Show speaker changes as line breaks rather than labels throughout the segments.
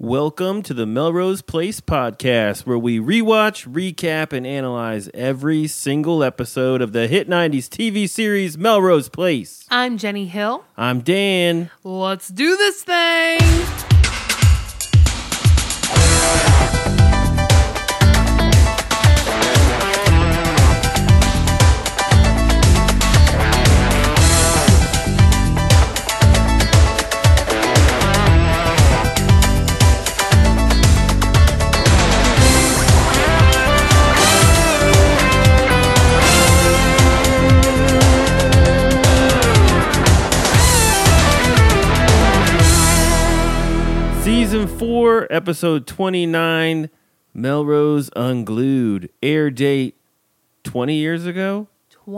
Welcome to the Melrose Place podcast, where we rewatch, recap, and analyze every single episode of the hit 90s TV series Melrose Place.
I'm Jenny Hill.
I'm Dan.
Let's do this thing!
Season 4, episode 29, Melrose Unglued. Air date 20 years ago?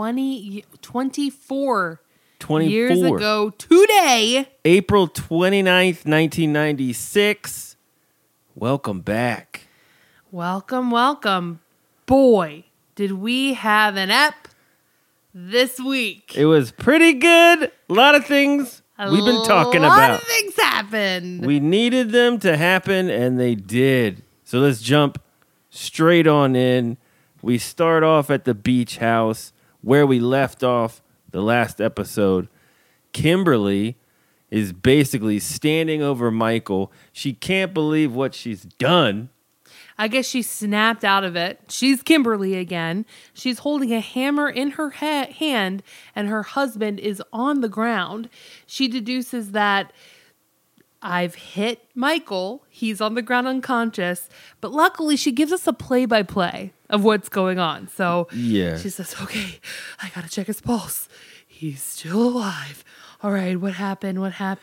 24
24
years ago today.
April 29th, 1996. Welcome back.
Welcome. Boy, did we have an ep this week.
It was pretty good. A lot of things we've been talking about.
A lot of things happened.
We needed them to happen, and they did. So let's jump straight on in. We start off at the beach house where we left off the last episode. Kimberly is basically standing over Michael. She can't believe what she's done.
I guess she snapped out of it. She's Kimberly again. She's holding a hammer in her hand, and her husband is on the ground. She deduces that I've hit Michael. He's on the ground unconscious. But luckily, she gives us a play-by-play of what's going on. So
Yeah.
she says, okay, I got to check his pulse. He's still alive. All right, what happened?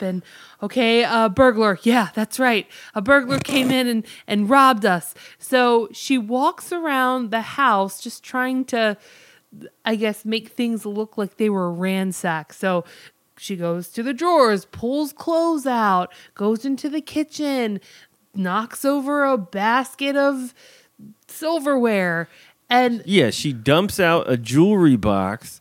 Okay, burglar. Yeah, that's right. A burglar came in and robbed us. So she walks around the house just trying to, I guess, make things look like they were ransacked. So she goes to the drawers, pulls clothes out, goes into the kitchen, knocks over a basket of silverware. And
Yeah, she dumps out a jewelry box.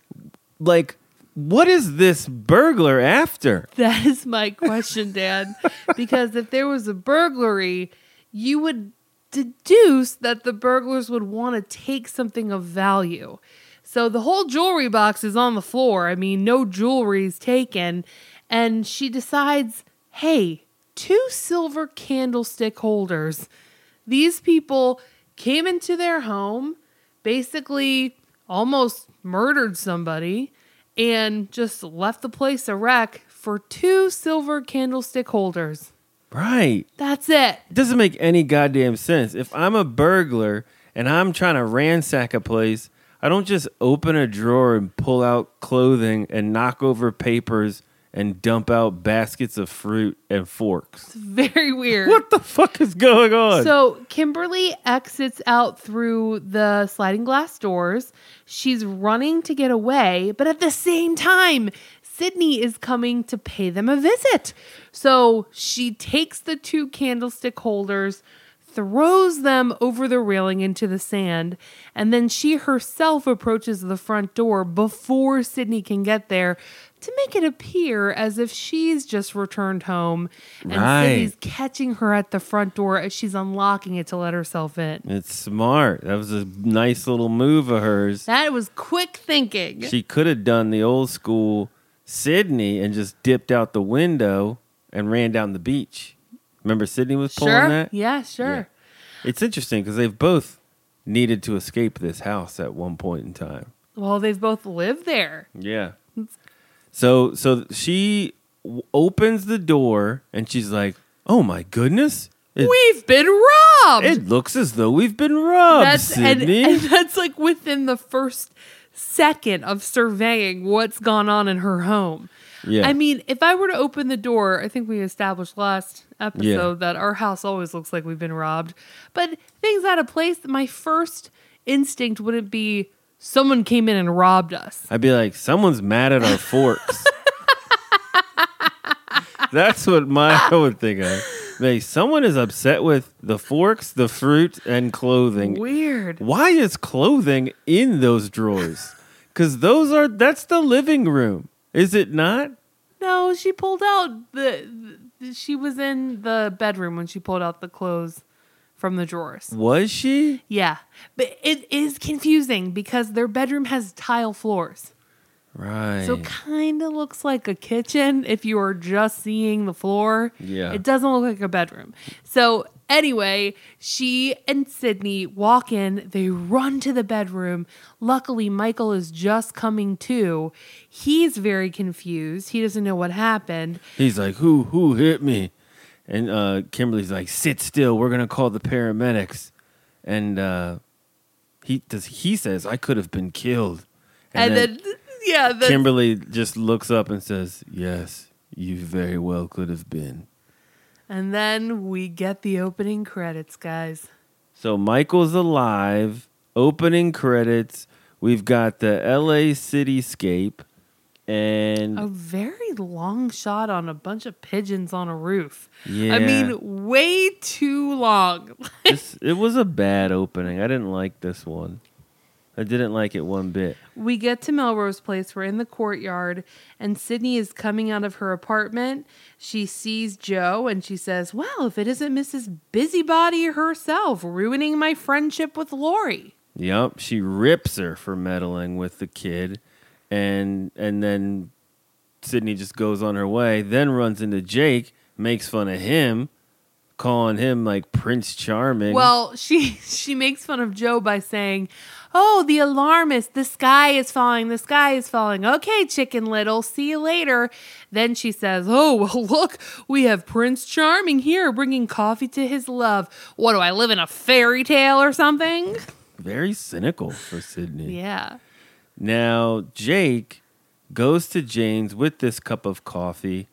Like, what is this burglar after?
that is my question, Dan. Because if there was a burglary, you would deduce that the burglars would want to take something of value. So the whole jewelry box is on the floor. I mean, no jewelry is taken. And she decides, hey, 2 silver candlestick holders. These people came into their home, basically almost murdered somebody, and just left the place a wreck for 2 silver candlestick holders.
Right.
That's it.
It doesn't make any goddamn sense. If I'm a burglar and I'm trying to ransack a place, I don't just open a drawer and pull out clothing and knock over papers and dump out baskets of fruit and forks.
It's very weird.
What the fuck is going on?
So Kimberly exits out through the sliding glass doors. She's running to get away, but at the same time, Sydney is coming to pay them a visit. So she takes the 2 candlestick holders, throws them over the railing into the sand, and then she herself approaches the front door before Sydney can get there to make it appear as if she's just returned home, and
Right.
Sydney's catching her at the front door as she's unlocking it to let herself in.
It's smart. That was a nice little move of hers.
That was quick thinking.
She could have done the old school Sydney and just dipped out the window and ran down the beach. Remember Sydney was pulling
Sure.
that?
Yeah, sure.
Yeah. It's interesting because they've both needed to escape this house at one point in time.
Well, they've both lived there.
Yeah. So she opens the door and she's like, "Oh my goodness!
We've been robbed.
It looks as though we've been robbed, Sydney."
And that's like within the first second of surveying what's gone on in her home.
Yeah.
I mean, if I were to open the door, I think we established last episode that our house always looks like we've been robbed. But things out of place, my first instinct wouldn't be someone came in and robbed us.
I'd be like, "Someone's mad at our forks." That's what I would think of. Like, someone is upset with the forks, the fruit, and clothing.
Weird.
Why is clothing in those drawers? Because that's the living room. Is it not?
No, she pulled out the she was in the bedroom when she pulled out the clothes from the drawers.
Was she?
Yeah. But it is confusing because their bedroom has tile floors.
Right.
So kind of looks like a kitchen if you are just seeing the floor.
Yeah.
It doesn't look like a bedroom. So anyway, she and Sydney walk in. They run to the bedroom. Luckily, Michael is just coming to. He's very confused. He doesn't know what happened.
He's like, who hit me? And Kimberly's like, sit still. We're going to call the paramedics. And he says, I could have been killed.
And then
Kimberly just looks up and says, yes, you very well could have been.
And then we get the opening credits, guys.
So Michael's alive. Opening credits. We've got the LA cityscape. And
a very long shot on a bunch of pigeons on a roof.
Yeah.
I mean, way too long.
it was a bad opening. I didn't like this one. I didn't like it one bit.
We get to Melrose Place. We're in the courtyard, and Sydney is coming out of her apartment. She sees Joe, and she says, well, if it isn't Mrs. Busybody herself, ruining my friendship with Lori.
Yep, she rips her for meddling with the kid, and then Sydney just goes on her way, then runs into Jake, makes fun of him, calling him like Prince Charming.
Well, she makes fun of Joe by saying, oh, the alarmist, the sky is falling, the sky is falling. Okay, Chicken Little, see you later. Then she says, oh, well, look, we have Prince Charming here bringing coffee to his love. What, do I live in a fairy tale or something?
Very cynical for Sydney.
Yeah.
Now, Jake goes to Jane's with this cup of coffee.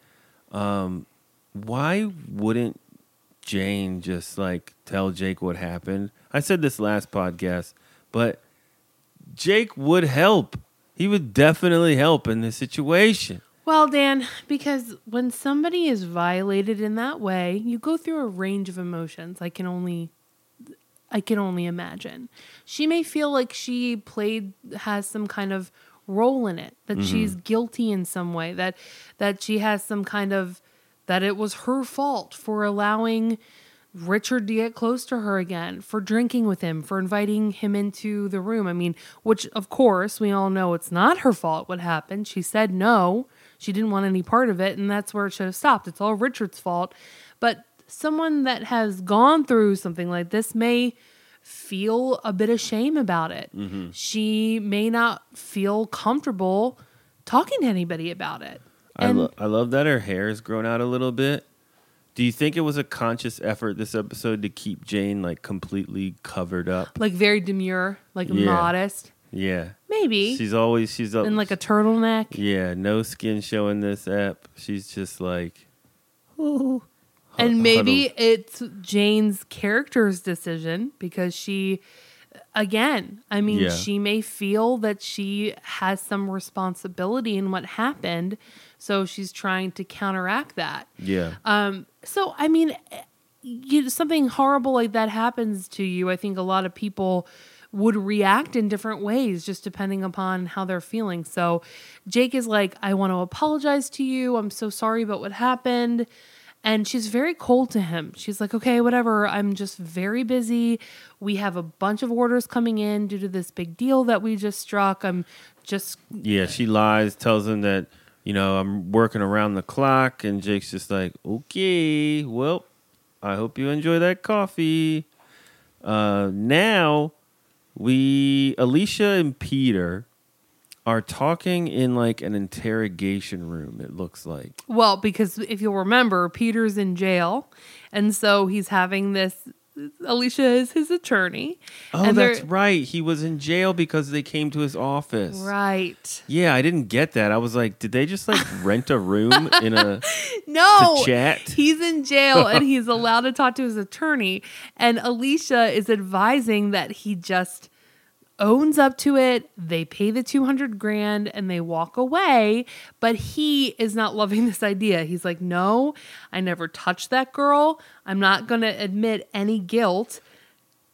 Why wouldn't Jane just like tell Jake what happened? I said this last podcast, but Jake would help. He would definitely help in this situation.
Well, Dan, because when somebody is violated in that way, you go through a range of emotions. I can only imagine. She may feel like she has some kind of role in it, that she's guilty in some way, that she has some kind of, that it was her fault for allowing Richard to get close to her again, for drinking with him, for inviting him into the room. I mean, which of course we all know it's not her fault what happened. She said no, she didn't want any part of it, and that's where it should have stopped. It's all Richard's fault. But someone that has gone through something like this may feel a bit of shame about it. Mm-hmm. She may not feel comfortable talking to anybody about it.
I love that her hair has grown out a little bit. Do you think it was a conscious effort this episode to keep Jane like completely covered up?
Like very demure, like modest?
Yeah.
Maybe.
She's up
in like a turtleneck.
Yeah, no skin showing this ep. She's just like,
ooh. And maybe it's Jane's character's decision because she, again, I mean, she may feel that she has some responsibility in what happened, so she's trying to counteract that.
Yeah.
So, I mean, something horrible like that happens to you. I think a lot of people would react in different ways just depending upon how they're feeling. So Jake is like, I want to apologize to you. I'm so sorry about what happened. And she's very cold to him. She's like, okay, whatever. I'm just very busy. We have a bunch of orders coming in due to this big deal that we just struck.
Yeah, she lies, tells him that, I'm working around the clock. And Jake's just like, okay, well, I hope you enjoy that coffee. Now, Alicia and Peter are talking in like an interrogation room, it looks like.
Well, because if you'll remember, Peter's in jail. And so he's having this, Alicia is his attorney.
Oh,
and
that's right. He was in jail because they came to his office.
Right.
Yeah, I didn't get that. I was like, did they just like rent a room to chat?
He's in jail and he's allowed to talk to his attorney. And Alicia is advising that he just owns up to it. They pay the $200,000 and they walk away. But he is not loving this idea. He's like, no, I never touched that girl. I'm not going to admit any guilt.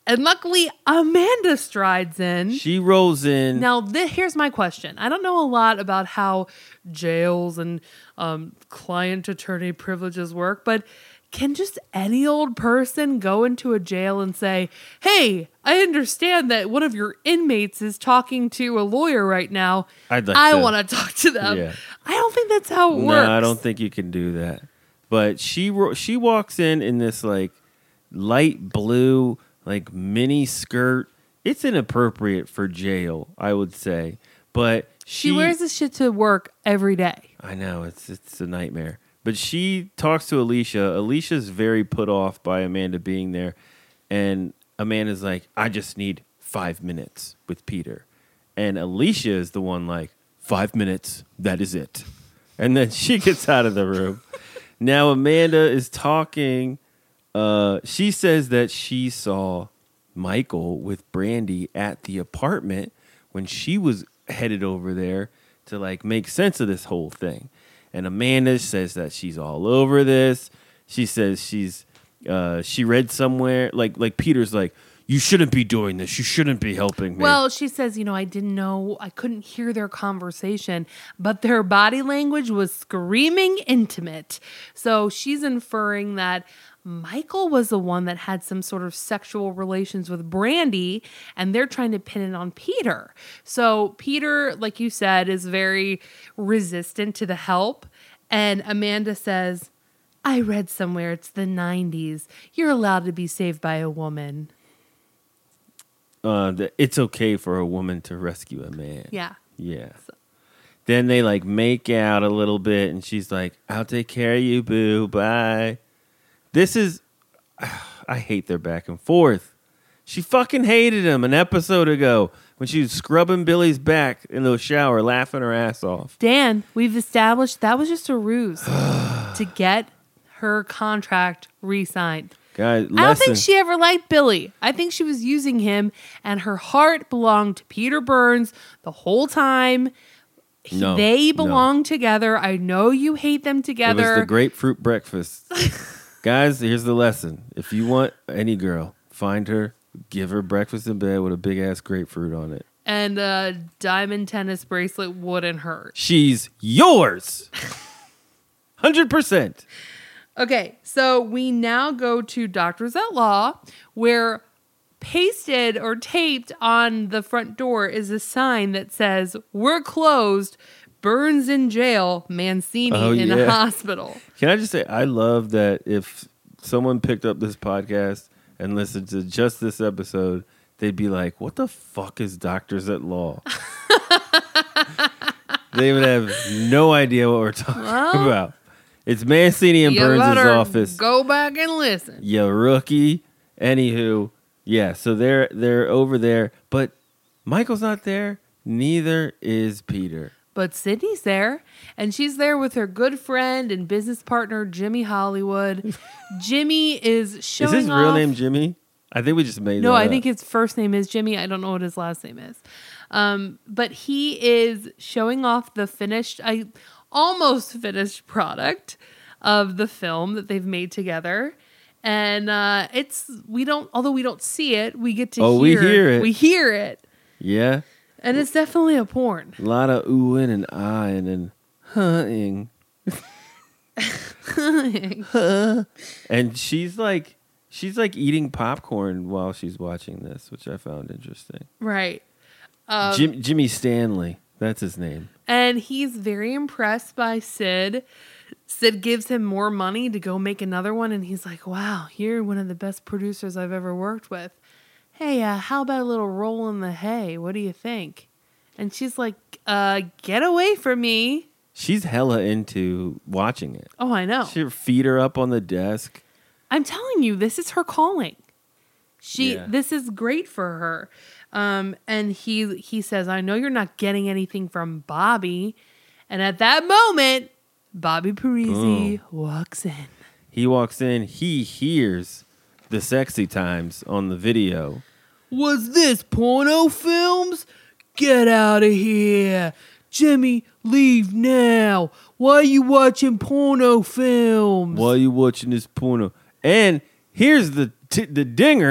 And luckily, Amanda strides in.
She rolls in.
Now, here's my question. I don't know a lot about how jails and client attorney privileges work, but can just any old person go into a jail and say, hey, I understand that one of your inmates is talking to a lawyer right now. I want to talk to them.
Yeah.
I don't think that's how it works.
No, I don't think you can do that. But she walks in this like light blue like mini skirt. It's inappropriate for jail, I would say. But she
wears this shit to work every day.
I know, it's a nightmare. But she talks to Alicia. Alicia's very put off by Amanda being there. And Amanda's like, I just need 5 minutes with Peter. And Alicia is the one like, 5 minutes, that is it. And then she gets out of the room. Now Amanda is talking. She says that she saw Michael with Brandy at the apartment when she was headed over there to like make sense of this whole thing. And Amanda says that she's all over this. She says she read somewhere like Peter's like, you shouldn't be doing this. You shouldn't be helping me.
Well, she says, I didn't know. I couldn't hear their conversation, but their body language was screaming intimate. So she's inferring that Michael was the one that had some sort of sexual relations with Brandy, and they're trying to pin it on Peter. So Peter, like you said, is very resistant to the help. And Amanda says, I read somewhere it's the 90s. You're allowed to be saved by a woman.
It's okay for a woman to rescue a man.
Yeah.
Yeah. So. Then they like make out a little bit, and she's like, I'll take care of you, boo. Bye. This is, I hate their back and forth. She fucking hated him an episode ago when she was scrubbing Billy's back in the shower, laughing her ass off.
Dan, we've established that was just a ruse to get her contract re-signed.
Guys,
I don't think she ever liked Billy. I think she was using him, and her heart belonged to Peter Burns the whole time. They belong together. I know you hate them together.
It was the grapefruit breakfast. Guys, here's the lesson. If you want any girl, find her, give her breakfast in bed with a big-ass grapefruit on it.
And a diamond tennis bracelet wouldn't hurt.
She's yours. 100%.
Okay, so we now go to Doctors at Law, where pasted or taped on the front door is a sign that says, we're closed, Burns in jail, Mancini in a hospital.
Can I just say, I love that if someone picked up this podcast and listened to just this episode, they'd be like, what the fuck is Doctors at Law? They would have no idea what we're talking about. It's Mancini and Burns' office.
Go back and listen.
You rookie. Anywho, yeah, so they're over there, but Michael's not there. Neither is Peter.
But Sydney's there, and she's there with her good friend and business partner, Jimmy Hollywood. Jimmy is showing off.
Is his real name Jimmy? I think we just made that
up. No, I
think
his first name is Jimmy. I don't know what his last name is. But he is showing off the almost finished product of the film that they've made together. And although we don't see it, we get to hear it. We hear it.
Yeah.
And it's definitely a porn.
A lot of oohing and eyeing and hunting. And she's like eating popcorn while she's watching this, which I found interesting.
Right.
Jimmy Stanley. That's his name.
And he's very impressed by Sid. Sid gives him more money to go make another one. And he's like, wow, you're one of the best producers I've ever worked with. Hey, how about a little roll in the hay? What do you think? And she's like, get away from me.
She's hella into watching it.
Oh, I know.
Her feet are up on the desk.
I'm telling you, this is her calling. This is great for her. And he says, I know you're not getting anything from Bobby. And at that moment, Bobby Parisi walks in.
He walks in. He hears the sexy times on the video.
Was this porno films? Get out of here. Jimmy, leave now. Why are you watching porno films?
Why are you watching this porno? And here's the dinger.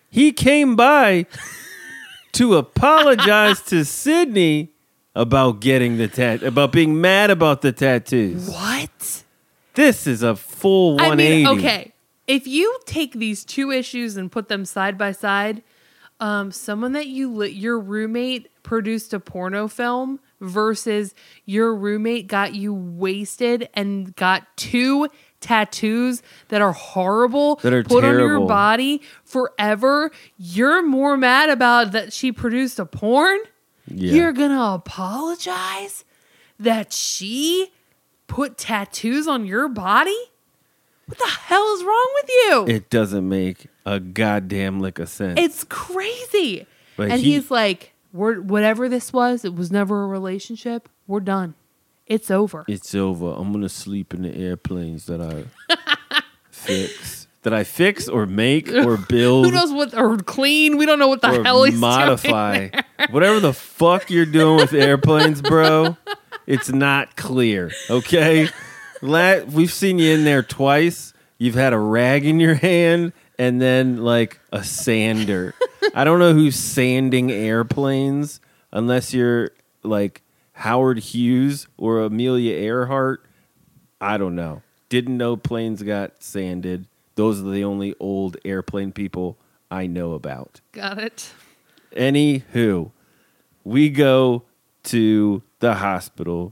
He came by to apologize to Sydney about getting the about being mad about the tattoos.
What?
This is a full 180.
I mean, okay. If you take these two issues and put them side by side, someone that your roommate produced a porno film versus your roommate got you wasted and got 2 tattoos that are horrible,
that are
put
terrible.
on your body forever. You're more mad about that she produced a porn?
Yeah.
You're gonna apologize that she put tattoos on your body? What the hell is wrong with you?
It doesn't make a goddamn lick of sense.
It's crazy.
But
and he's like, whatever this was, it was never a relationship. We're done. It's over.
It's over. I'm going to sleep in the airplanes that I fix. That I fix or make or build.
Who knows what, or clean? We don't know what the
or
hell he's
modify.
doing.
Whatever the fuck you're doing with airplanes, bro, it's not clear, okay? We've seen you in there twice. You've had a rag in your hand and then like a sander. I don't know who's sanding airplanes unless you're like Howard Hughes or Amelia Earhart. I don't know. Didn't know planes got sanded. Those are the only old airplane people I know about.
Got it.
Anywho, we go to the hospital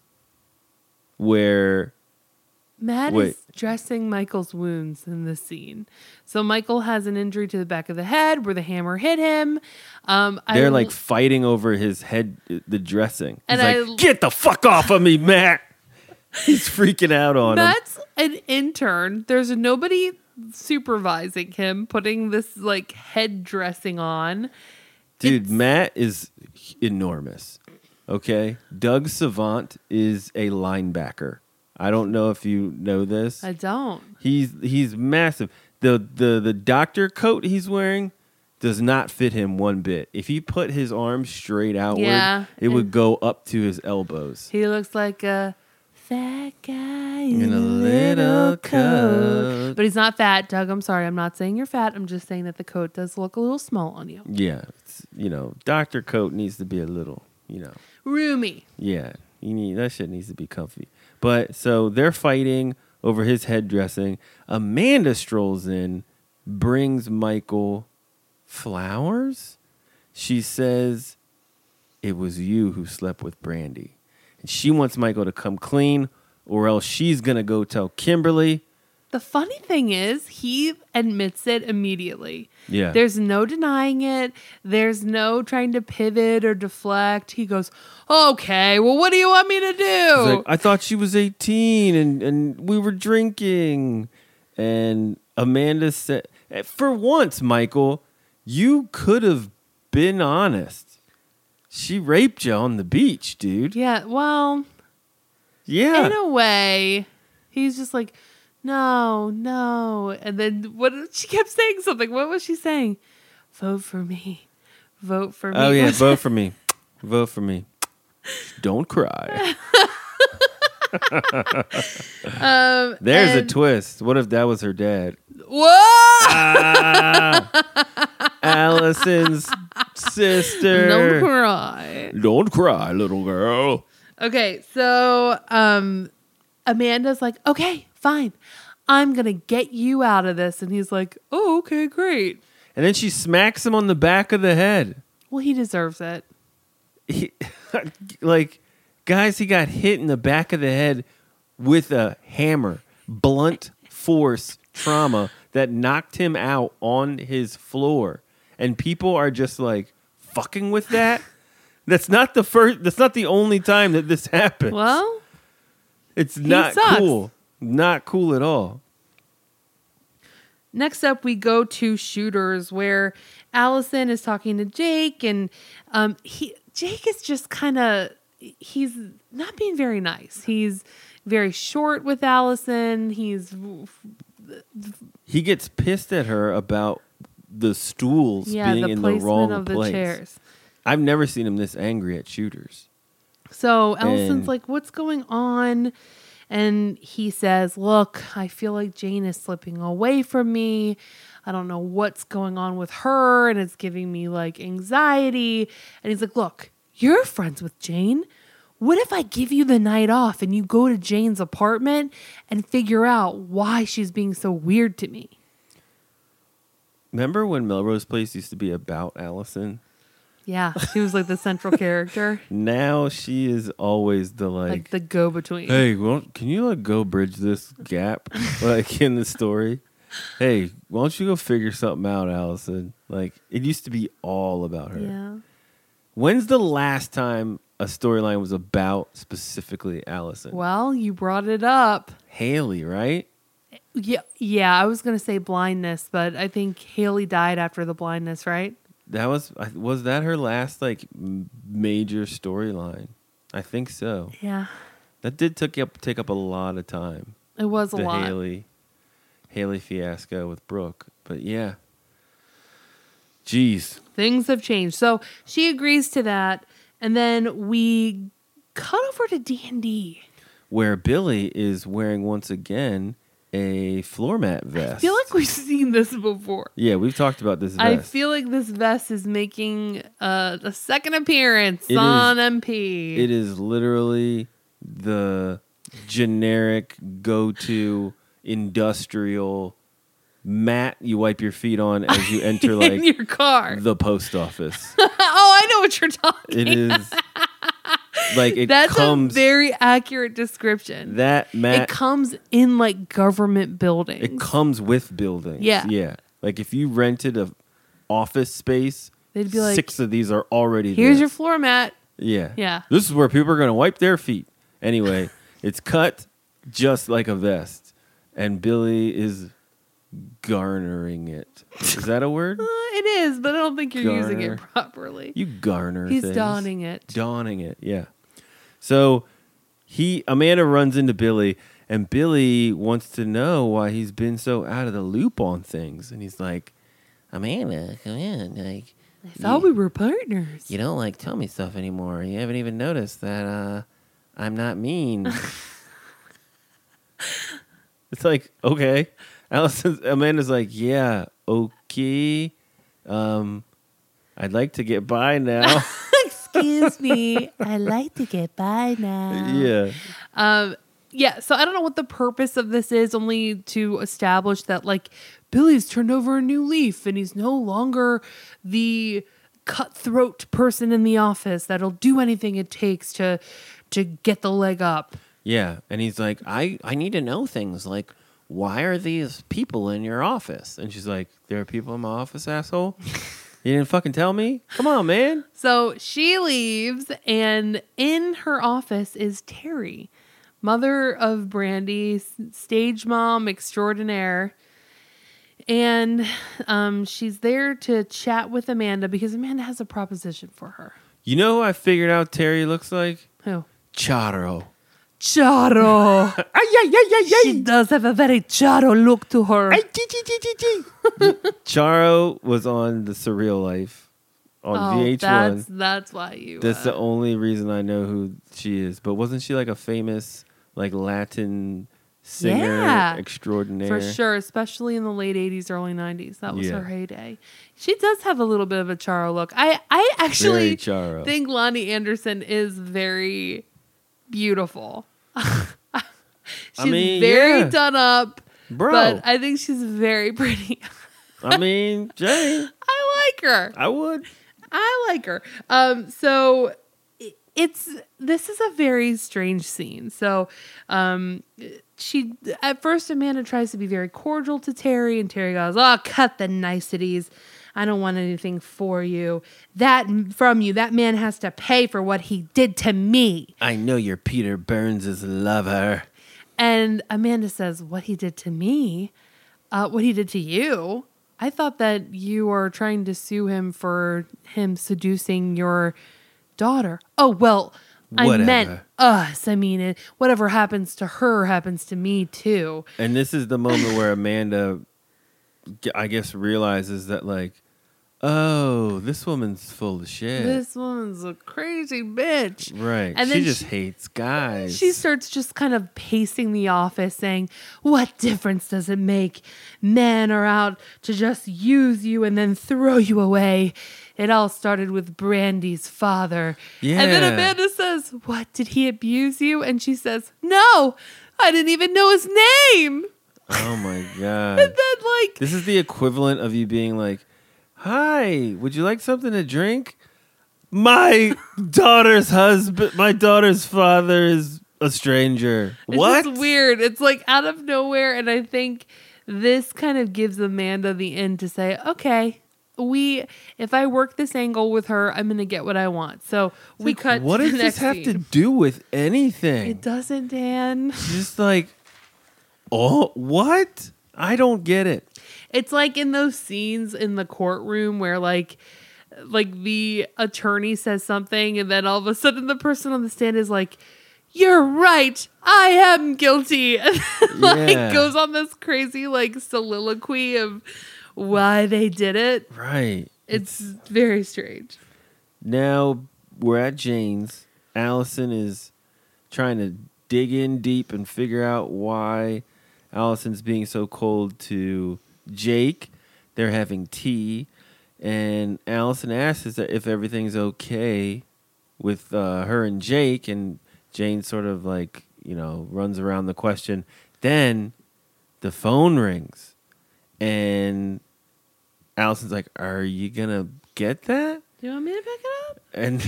where
Matt is dressing Michael's wounds in this scene. So Michael has an injury to the back of the head where the hammer hit him.
They're like fighting over his head, the dressing. He's
And
like, get the fuck off of me, Matt. He's freaking out on him.
Matt's an intern. There's nobody supervising him, putting this like head dressing on.
Dude, Matt is enormous. Okay? Doug Savant is a linebacker. I don't know if you know this.
I don't.
He's massive. The doctor coat he's wearing does not fit him one bit. If he put his arms straight outward, it would go up to his elbows.
He looks like a fat guy
In a little coat.
But he's not fat, Doug. I'm sorry. I'm not saying you're fat. I'm just saying that the coat does look a little small on you.
Yeah. Doctor coat needs to be a little,
Roomy.
Yeah. That shit needs to be comfy. But so they're fighting over his head dressing. Amanda strolls in, brings Michael flowers. She says, it was you who slept with Brandy. And she wants Michael to come clean or else she's going to go tell Kimberly.
The funny thing is, he admits it immediately.
Yeah.
There's no denying it. There's no trying to pivot or deflect. He goes, okay, well, what do you want me to do?
He's like, I thought she was 18 and we were drinking. And Amanda said, for once, Michael, you could have been honest. She raped you on the beach, dude.
Yeah, well,
Yeah.
in a way, he's just like, no. And then she kept saying something. What was she saying? Vote for me. Vote for me.
Oh, yeah. Vote for me. Vote for me. Don't cry. There's a twist. What if that was her dad?
Whoa!
Allison's sister.
Don't cry.
Don't cry, little girl.
Okay, so Amanda's like, okay, fine. I'm going to get you out of this. And he's like, oh, okay, great.
And then she smacks him on the back of the head.
Well, he deserves it.
Guys, he got hit in the back of the head with a hammer. Blunt force trauma that knocked him out on his floor. And people are just like fucking with that. That's not the only time that this happens.
Well,
it's not
sucks.
cool. Not cool at all.
Next up, we go to Shooters, where Allison is talking to Jake, and Jake is just he's not being very nice. He's very short with Allison. He
gets pissed at her about the stools being in the wrong
of
place.
The chairs.
I've never seen him this angry at Shooters.
So Allison's like, what's going on? And he says, look, I feel like Jane is slipping away from me. I don't know what's going on with her, and it's giving me like anxiety. And he's like, look, you're friends with Jane. What if I give you the night off and you go to Jane's apartment and figure out why she's being so weird to me?
Remember when Melrose Place used to be about Allison?
Yeah, she was like the central character.
Now she is always the
Like the go-between.
hey, well, can you like go bridge this gap like in the story? Hey, why don't you go figure something out, Allison? Like it used to be all about her.
Yeah.
When's the last time a storyline was about specifically Allison?
Well, you brought it up.
Haley, right?
Yeah, I was going to say blindness, but I think Haley died after the blindness, right?
That was that her last like major storyline? I think so.
Yeah.
That did take up a lot of time.
It was a
The
lot.
Haley fiasco with Brooke. But yeah. Jeez.
Things have changed. So she agrees to that, and then we cut over to D&D.
Where Billy is wearing once again a floor mat vest.
I feel like we've seen this before.
Yeah, we've talked about this vest.
I feel like this vest is making a second appearance
It
on MP.
It is literally the generic go-to industrial mat you wipe your feet on as you enter
in
like
your car.
the post office.
Oh, I know what you're talking.
It is like it
That's
comes
a very accurate description.
that mat.
It comes in like government buildings.
It comes with buildings.
Yeah.
Yeah. Like if you rented a office space,
They'd be like,
6 of these are already
here's
there.
your floor mat.
Yeah.
Yeah.
This is where people are going to wipe their feet. Anyway, it's cut just like a vest. And Billy is garnering it. Is that a word?
It is, but I don't think you're using
Garner.
it properly.
You garner
He's
things.
donning it.
Donning it, yeah. So Amanda runs into Billy, and Billy wants to know why he's been so out of the loop on things. And he's like, Amanda, come in. Like,
I thought we were partners.
you don't like tell me stuff anymore. You haven't even noticed that I'm not mean. It's like, okay. Amanda's like, yeah, okay. I'd like to get by now.
Excuse me. I like to get by now.
Yeah.
Yeah, so I don't know what the purpose of this is, only to establish that like Billy's turned over a new leaf and he's no longer the cutthroat person in the office that'll do anything it takes to get the leg up.
Yeah. And he's like, I need to know things like, why are these people in your office? And she's like, there are people in my office, asshole. You didn't fucking tell me? Come on, man.
So she leaves, and in her office is Terry, mother of Brandy, stage mom extraordinaire. And she's there to chat with Amanda because Amanda has a proposition for her.
You know who I figured out Terry looks like?
Who?
Charo.
Charo. She does have a very Charo look to her.
Charo was on The Surreal Life on VH1.
That's why you.
That's the only reason I know who she is. But wasn't she like a famous like Latin singer extraordinaire?
For sure, especially in the late 80s, early 90s. That was
Yeah.
her heyday. She does have a little bit of a Charo look. I actually
Very Charo.
think Lonnie Anderson is very beautiful. She's very done up,
Bro.
but I think she's very pretty.
I mean, Jay,
I like her.
I would.
I like her. So this is a very strange scene. So she at first Amanda tries to be very cordial to Terry, and Terry goes, "Oh, cut the niceties. I don't want anything for you. That man has to pay for what he did to me."
I know you're Peter Burns' lover.
And Amanda says, "What he did to me? What he did to you? I thought that you were trying to sue him for him seducing your daughter." "Oh, well, I meant us. I mean, whatever happens to her happens to me too."
And this is the moment where Amanda, I guess, realizes that like, oh, this woman's full of shit.
This woman's a crazy bitch.
Right.
And
She
then
just hates guys.
She starts just kind of pacing the office saying, what difference does it make? Men are out to just use you and then throw you away. It all started with Brandy's father.
Yeah.
And then Amanda says, what, did he abuse you? And she says, no, I didn't even know his name.
Oh my God.
And then like,
This is the equivalent of you being like, hi, would you like something to drink? My daughter's father is a stranger. What?
It's just weird. It's like out of nowhere. And I think this kind of gives Amanda the in to say, okay, if I work this angle with her, I'm going to get what I want. So we cut
What
to
does
the
this
next
have
scene.
to do with anything?
It doesn't, Dan.
Just like, oh, what? I don't get it.
It's like in those scenes in the courtroom where like the attorney says something and then all of a sudden the person on the stand is like, you're right, I am guilty. And
Yeah.
goes on this crazy like soliloquy of why they did it.
Right.
It's very strange.
Now we're at Jane's. Allison is trying to dig in deep and figure out why Allison's being so cold to Jake. They're having tea, and Allison asks if everything's okay with her and Jake, and Jane sort of like, runs around the question. Then the phone rings, and Allison's like, are you going to get that?
Do you want me to pick it up?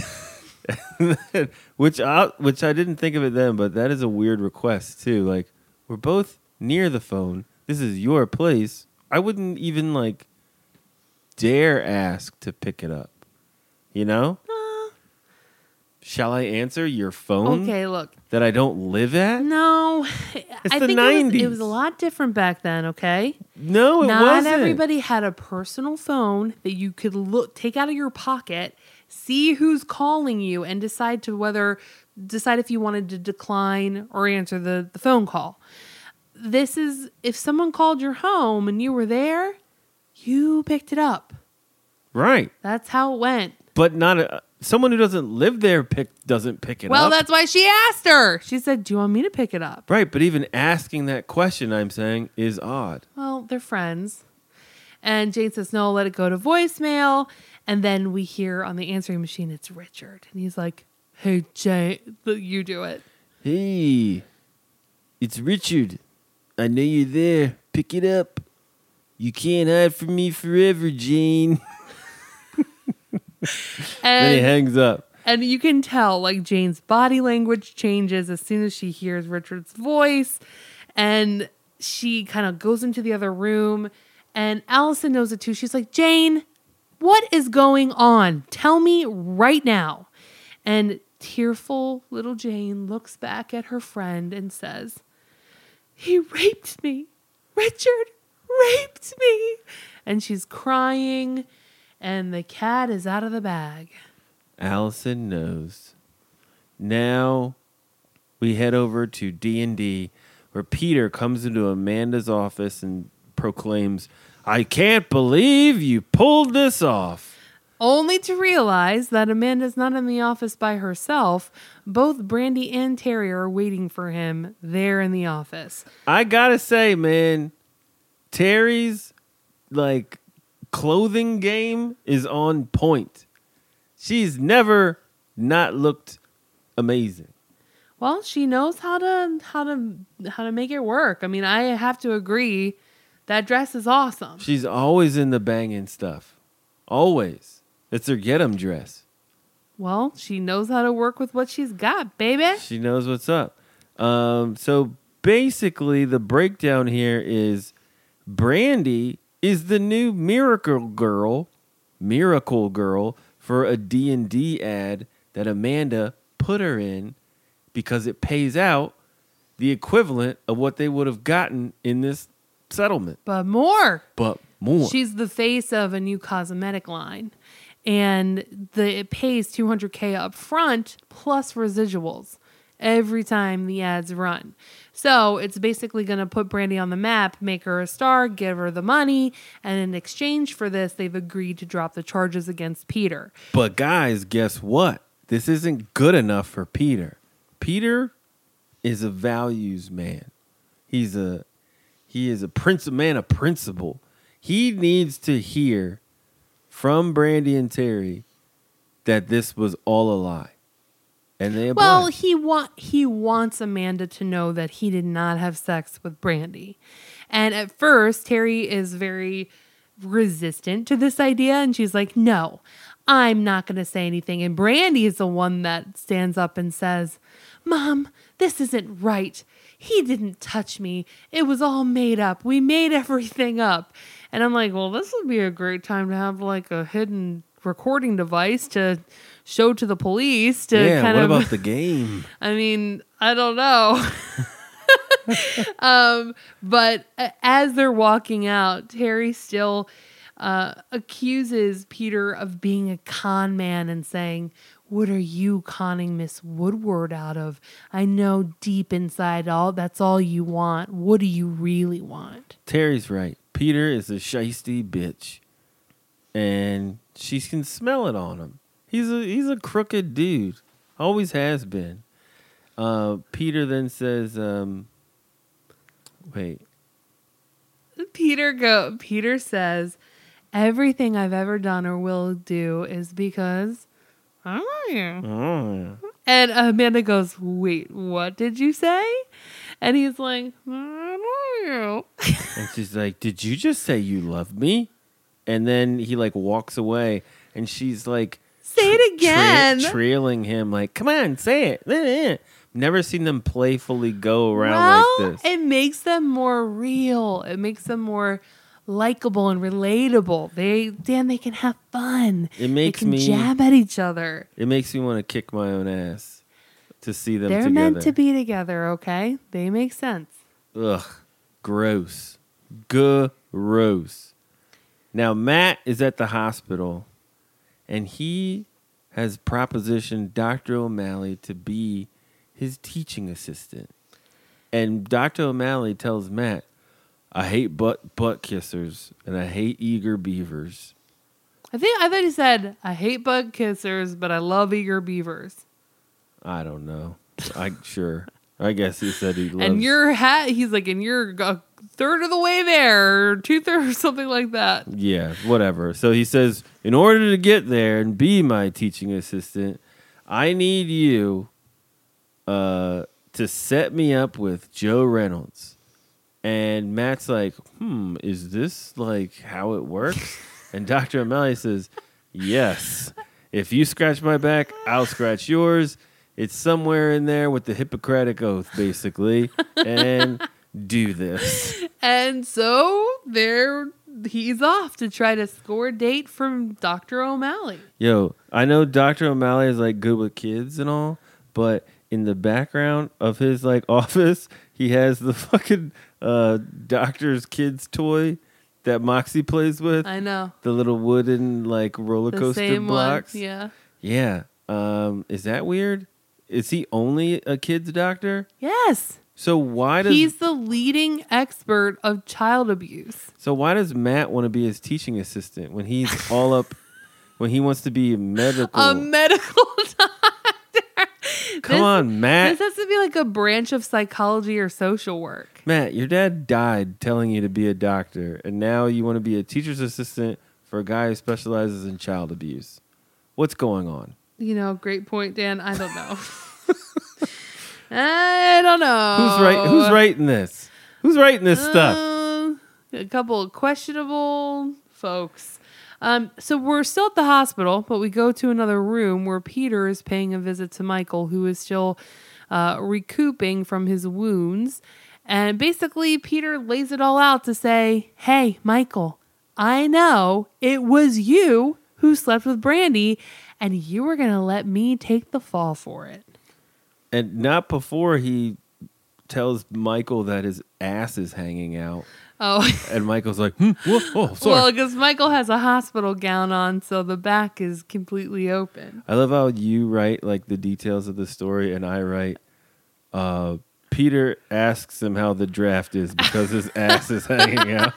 And which I didn't think of it then, but that is a weird request too. Like, we're both near the phone. This is your place. I wouldn't even like dare ask to pick it up. Shall I answer your phone
Okay, look.
that I don't live at?
No. I
the
think
90s.
it was a lot different back then, okay?
No, it
Not
wasn't.
everybody had a personal phone that you could take out of your pocket, see who's calling you, and decide if you wanted to decline or answer the phone call. This is, if someone called your home and you were there, you picked it up.
Right.
That's how it went.
But not someone who doesn't live there doesn't pick it up.
Well, that's why she asked her. She said, do you want me to pick it up?
Right, but even asking that question, I'm saying, is odd.
Well, they're friends. And Jane says, no, let it go to voicemail. And then we hear on the answering machine, it's Richard. And he's like, hey, Jane, you do it.
Hey, it's Richard. I know you're there. Pick it up. You can't hide from me forever, Jane. Then he hangs up.
And you can tell, like, Jane's body language changes as soon as she hears Richard's voice. And she kind of goes into the other room. And Allison knows it too. She's like, Jane, what is going on? Tell me right now. And tearful little Jane looks back at her friend and says, he raped me. Richard raped me. And she's crying. And the cat is out of the bag.
Allison knows. Now we head over to D&D, where Peter comes into Amanda's office and proclaims, I can't believe you pulled this off.
Only to realize that Amanda's not in the office by herself. Both Brandy and Terry are waiting for him there in the office.
I gotta say, man, Terry's clothing game is on point. She's never not looked amazing.
Well, she knows how to make it work. I mean, I have to agree, that dress is awesome.
She's always in the banging stuff. Always. It's her get 'em dress.
Well, she knows how to work with what she's got, baby.
She knows what's up. So basically, the breakdown here is Brandy is the new miracle girl for a D&D ad that Amanda put her in because it pays out the equivalent of what they would have gotten in this settlement.
But more. She's the face of a new cosmetic line. And it pays $200K up front plus residuals every time the ads run. So it's basically going to put Brandy on the map, make her a star, give her the money, and in exchange for this, they've agreed to drop the charges against Peter.
But guys, guess what? This isn't good enough for Peter. Peter is a values man. He is a man of principle. He needs to hear from Brandy and Terry that this was all a lie. And they oblige.
Well, he wants Amanda to know that he did not have sex with Brandy. And at first, Terry is very resistant to this idea. And she's like, no, I'm not going to say anything. And Brandy is the one that stands up and says, Mom, this isn't right. He didn't touch me. It was all made up. We made everything up. And I'm like, well, this would be a great time to have like a hidden recording device to show to the police to
what about the game?
I mean, I don't know. But as they're walking out, Terry still accuses Peter of being a con man and saying, what are you conning Miss Woodward out of? I know deep inside that's all you want. What do you really want?
Terry's right. Peter is a shiesty bitch. And she can smell it on him. He's a crooked dude. Always has been. Peter then says, wait.
Peter says, everything I've ever done or will do is because I love you.
Oh.
And Amanda goes, wait, what did you say? And he's like, I love you.
And she's like, did you just say you love me? And then he like walks away and she's like,
say it again.
Trailing him like, come on, say it. Never seen them playfully go around like this.
It makes them more real. It makes them more likable and relatable. They can have fun. They can jab at each other.
It makes me want to kick my own ass to see them
together.
They're meant
to be together, okay? They make sense.
Ugh. Gross. Gross. Now, Matt is at the hospital, and he has propositioned Dr. O'Malley to be his teaching assistant. And Dr. O'Malley tells Matt, I hate butt kissers, and I hate eager beavers.
I thought he said, I hate butt kissers, but I love eager beavers.
I don't know. Sure. I guess he said he loves...
And he's like, and you're a third of the way there, or 2/3, something like that.
Yeah, whatever. So he says, in order to get there and be my teaching assistant, I need you to set me up with Joe Reynolds. And Matt's like, is this like how it works? And Dr. O'Malley says, yes. If you scratch my back, I'll scratch yours. It's somewhere in there with the Hippocratic Oath, basically. And do this.
And so he's off to try to score a date from Dr. O'Malley.
Yo, I know Dr. O'Malley is like good with kids and all, but in the background of his like office, he has the fucking doctor's kids toy that Moxie plays with.
I know.
The little wooden like roller coaster blocks.
One. Yeah.
Yeah. Is that weird? Is he only a kid's doctor?
Yes.
So why does
he's the leading expert of child abuse?
So why does Matt want to be his teaching assistant when he's all up when he wants to be a medical
doctor?
Come on, Matt.
This has to be like a branch of psychology or social work.
Matt, your dad died telling you to be a doctor, and now you want to be a teacher's assistant for a guy who specializes in child abuse. What's going on?
Great point, Dan. I don't know. I don't know.
Who's writing this? Who's writing this stuff?
A couple of questionable folks. So we're still at the hospital, but we go to another room where Peter is paying a visit to Michael, who is still recouping from his wounds. And basically, Peter lays it all out to say, hey, Michael, I know it was you who slept with Brandy, and you were going to let me take the fall for it.
And not before he tells Michael that his ass is hanging out.
Oh.
And Michael's like, sorry.
Well, because Michael has a hospital gown on, so the back is completely open.
I love how you write like the details of the story, and I write, Peter asks him how the draft is because his ass is hanging out.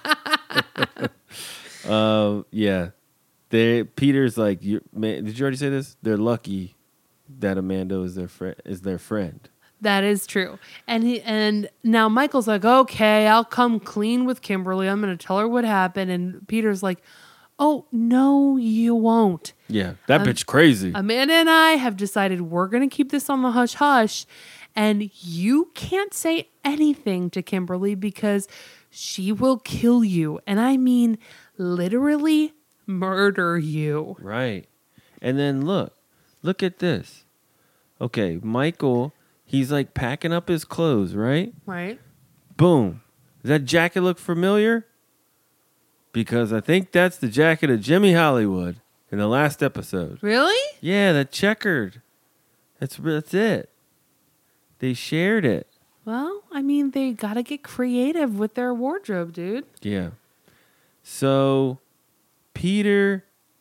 Yeah. Peter's like, did you already say this? They're lucky that Amanda is their friend.
That is true. And now Michael's like, okay, I'll come clean with Kimberly. I'm going to tell her what happened. And Peter's like, oh, no, you won't.
Yeah, that bitch crazy.
Amanda and I have decided we're going to keep this on the hush hush. And you can't say anything to Kimberly because she will kill you. And I mean, literally murder you.
Right. And then look at this. Okay, Michael, he's like packing up his clothes, right?
Right.
Boom. Does that jacket look familiar? Because I think that's the jacket of Jimmy Hollywood in the last episode.
Really?
Yeah, that checkered. That's it. They shared it.
Well, I mean, they got to get creative with their wardrobe, dude.
Yeah. So Peter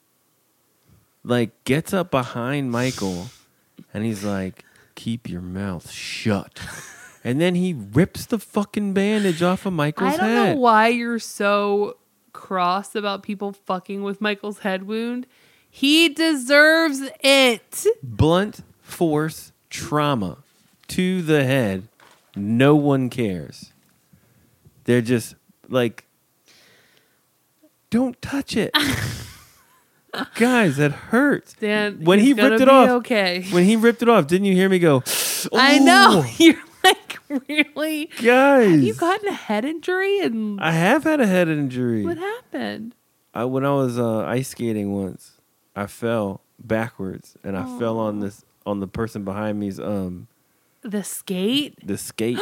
gets up behind Michael and he's like, keep your mouth shut. And then he rips the fucking bandage off of Michael's head.
I don't know why you're so cross about people fucking with Michael's head wound. He deserves it.
Blunt force trauma to the head. No one cares. They're just like, don't touch it. Guys, that hurts.
Dan,
when he ripped it off.
Okay.
When he ripped it off, didn't you hear me go,
I know. You're like, really?
Guys.
Have you gotten a head injury? And
I have had a head injury.
what happened?
When I was ice skating once, I fell backwards and I fell on the person behind me's
The skate?
the skate.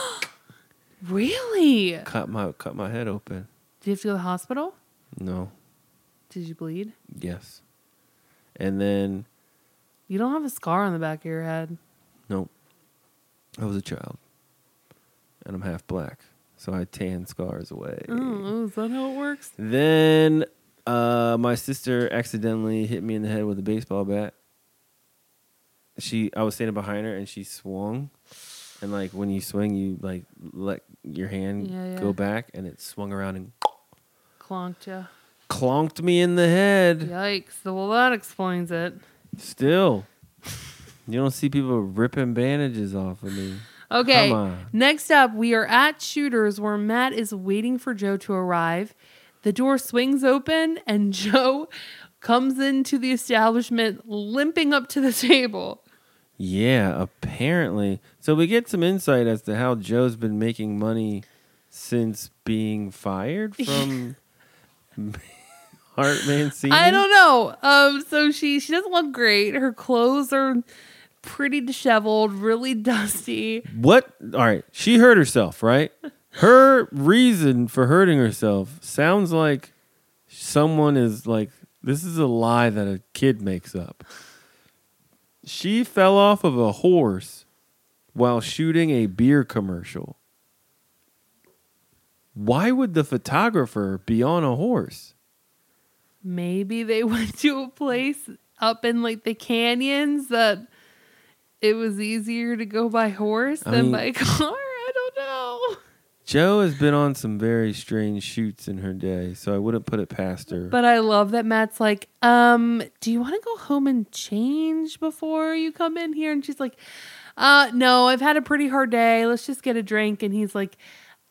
Really?
cut my head open.
Did you have to go to the hospital?
No.
Did you bleed?
Yes. And then
You don't have a scar on the back of your head.
nope. I was a child. And I'm half black. So I tan scars away.
Oh, is that how it works?
Then my sister accidentally hit me in the head with a baseball bat. I was standing behind her and she swung. And when you swing, you let your hand go back and it swung around and
Clonked you.
clonked me in the head.
Yikes. Well, that explains it.
Still. You don't see people ripping bandages off of me.
Okay.
Come on.
Next up, we are at Shooters where Matt is waiting for Joe to arrive. The door swings open and Joe comes into the establishment limping up to the table.
Yeah, apparently. So we get some insight as to how Joe's been making money since being fired from Heart Mancini.
I don't know. So she doesn't look great. Her clothes are pretty disheveled, really dusty.
What? All right. She hurt herself, right? Her reason for hurting herself sounds like someone is this is a lie that a kid makes up. She fell off of a horse while shooting a beer commercial. Why would the photographer be on a horse?
Maybe they went to a place up in the canyons that it was easier to go by horse than by car. I don't know.
Joe has been on some very strange shoots in her day, so I wouldn't put it past her.
But I love that Matt's like, do you want to go home and change before you come in here? And she's like, no, I've had a pretty hard day. Let's just get a drink. And he's like,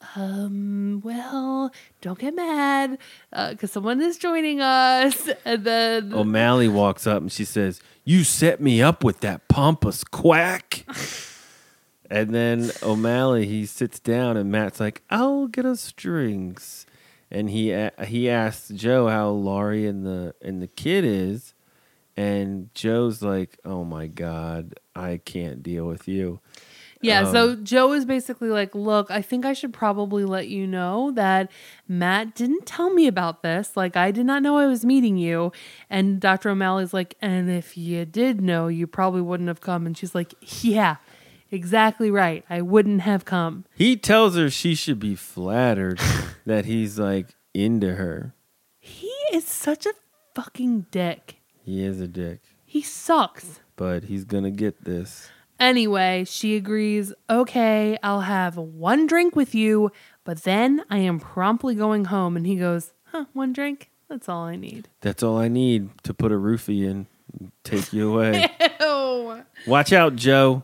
well, don't get mad, because someone is joining us. And then
O'Malley walks up and she says, "You set me up with that pompous quack." And then O'Malley, he sits down and Matt's like, "I'll get us drinks." And he asks Joe how Laurie and the kid is, and Joe's like, "Oh my God, I can't deal with you."
Yeah, so Joe is basically like, look, I think I should probably let you know that Matt didn't tell me about this. I did not know I was meeting you. And Dr. O'Malley's like, and if you did know, you probably wouldn't have come. And she's like, yeah, exactly right. I wouldn't have come.
He tells her she should be flattered that he's into her.
He is such a fucking dick.
He is a dick.
He sucks.
But he's going to get this.
Anyway, she agrees, okay, I'll have one drink with you, but then I am promptly going home. And he goes, one drink? That's all I need.
That's all I need to put a roofie in and take you away.
Ew.
Watch out, Joe.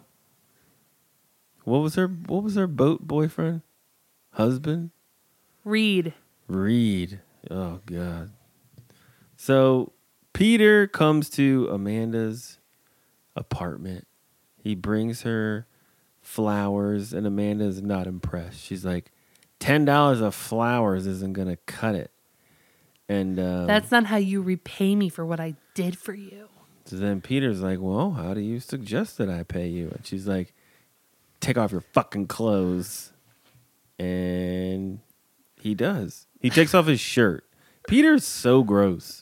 What was her boat boyfriend? Husband?
Reed.
Oh, God. So Peter comes to Amanda's apartment. He brings her flowers, and Amanda's not impressed. She's like, $10 of flowers isn't going to cut it. And
that's not how you repay me for what I did for you.
So then Peter's like, well, how do you suggest that I pay you? And she's like, take off your fucking clothes. And he does. He takes off his shirt. Peter's so gross.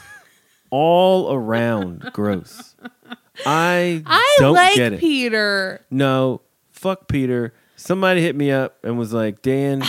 All around gross. I don't
like
get it.
Peter.
No, fuck Peter. Somebody hit me up and was like, Dan,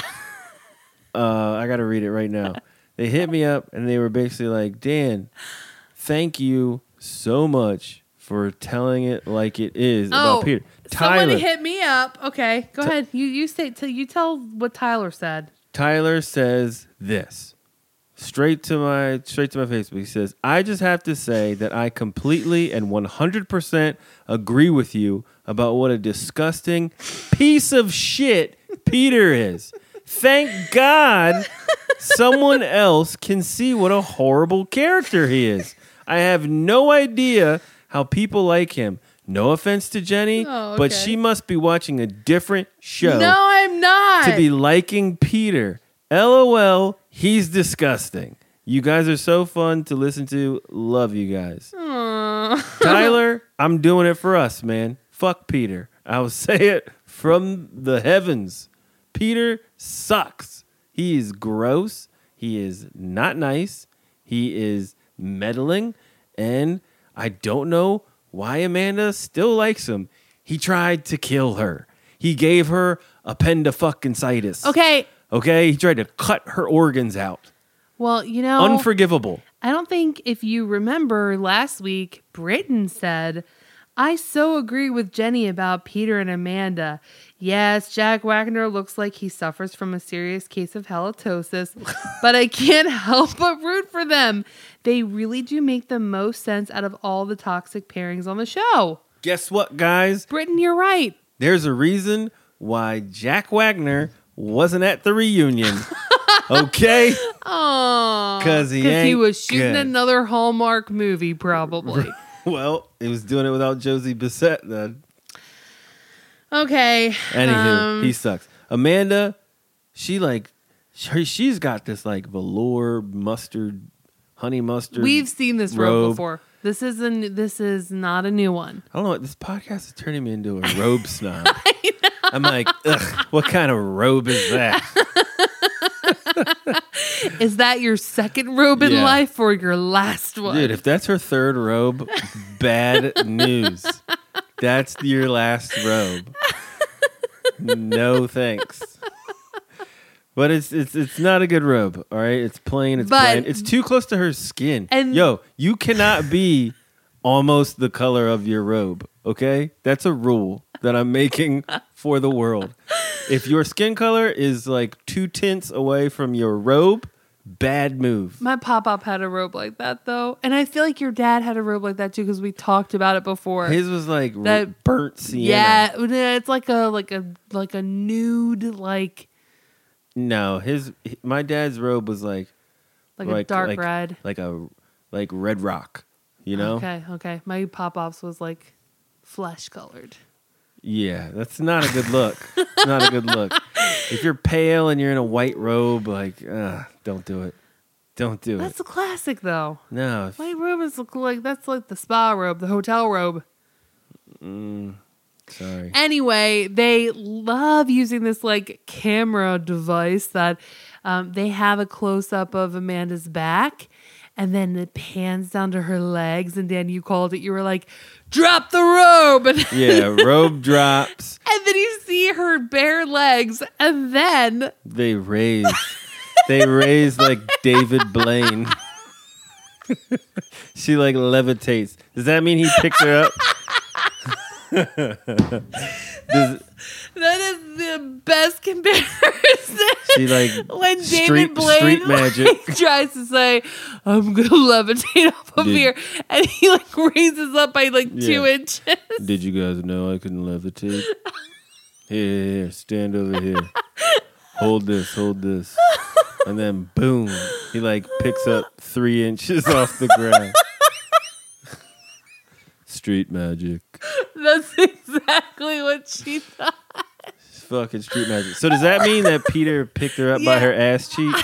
I got to read it right now. They hit me up and they were basically like, Dan, thank you so much for telling it like it is about Peter. Tyler,
somebody hit me up. Okay, go ahead. You tell what Tyler said.
Tyler says this straight to my Facebook. He says, I just have to say that I completely and 100% agree with you about what a disgusting piece of shit Peter is. Thank God someone else can see what a horrible character he is. I have no idea how people like him. No offense to Jenny, but she must be watching a different show.
No, I'm not.
To be liking Peter. LOL, he's disgusting. You guys are so fun to listen to. Love you guys. Tyler, I'm doing it for us, man. Fuck Peter. I will say it from the heavens. Peter sucks. He is gross. He is not nice. He is meddling. And I don't know why Amanda still likes him. He tried to kill her. He gave her appendicitis. Okay? He tried to cut her organs out.
Well,
Unforgivable.
I don't think if you remember last week, Britton said, I so agree with Jenny about Peter and Amanda. Yes, Jack Wagner looks like he suffers from a serious case of halitosis, but I can't help but root for them. They really do make the most sense out of all the toxic pairings on the show.
Guess what, guys?
Britton, you're right.
There's a reason why Jack Wagner wasn't at the reunion. Okay?
Oh,
because he
was shooting
good.
another Hallmark movie, probably.
Well, he was doing it without Josie Bissett then.
Okay.
Anywho, he sucks. Amanda, she's got this like velour mustard, honey mustard.
We've seen this robe before. This is not a new one.
I don't know. This podcast is turning me into a robe snob. I'm like, ugh, what kind of robe is that?
Is that your second robe in life or your last one?
Dude, if that's her third robe, bad news. That's your last robe. No thanks. But it's not a good robe, all right? It's plain, it's bland. It's too close to her skin. And yo, you cannot be almost the color of your robe, okay? That's a rule that I'm making for the world. If your skin color is like 2 tints away from your robe, bad move.
My pop-up had a robe like that, though. And I feel like your dad had a robe like that, too, because we talked about it before.
His was like that, burnt sienna.
Yeah, it's like a nude, like...
No, my dad's robe was like
a dark red.
Like red rock, you know?
Okay. My pop-ups was like flesh-colored.
Yeah, that's not a good look. It's not a good look. If you're pale and you're in a white robe, like, don't do it. Don't do it.
That's a classic, though.
No.
White robe is like, that's like the spa robe, the hotel robe.
Sorry.
Anyway, they love using this like camera device that they have a close-up of Amanda's back. And then it pans down to her legs. And Dan, you called it. You were like, drop the robe. And
yeah, robe drops.
And then you see her bare legs. And then...
They raise like David Blaine. She like levitates. Does that mean he picked her up?
That is the best comparison.
She like
when
street
David Blaine
magic.
like, tries to say, "I'm gonna levitate off of here," and he like raises up by like 2 inches.
Did you guys know I couldn't levitate? Here, stand over here. Hold this, and then boom, he like picks up 3 inches off the ground. Street magic.
That's exactly what she thought.
Fucking street magic. So does that mean that Peter picked her up by her ass cheeks?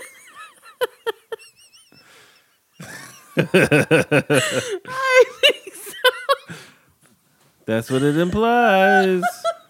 I think so.
That's what it implies.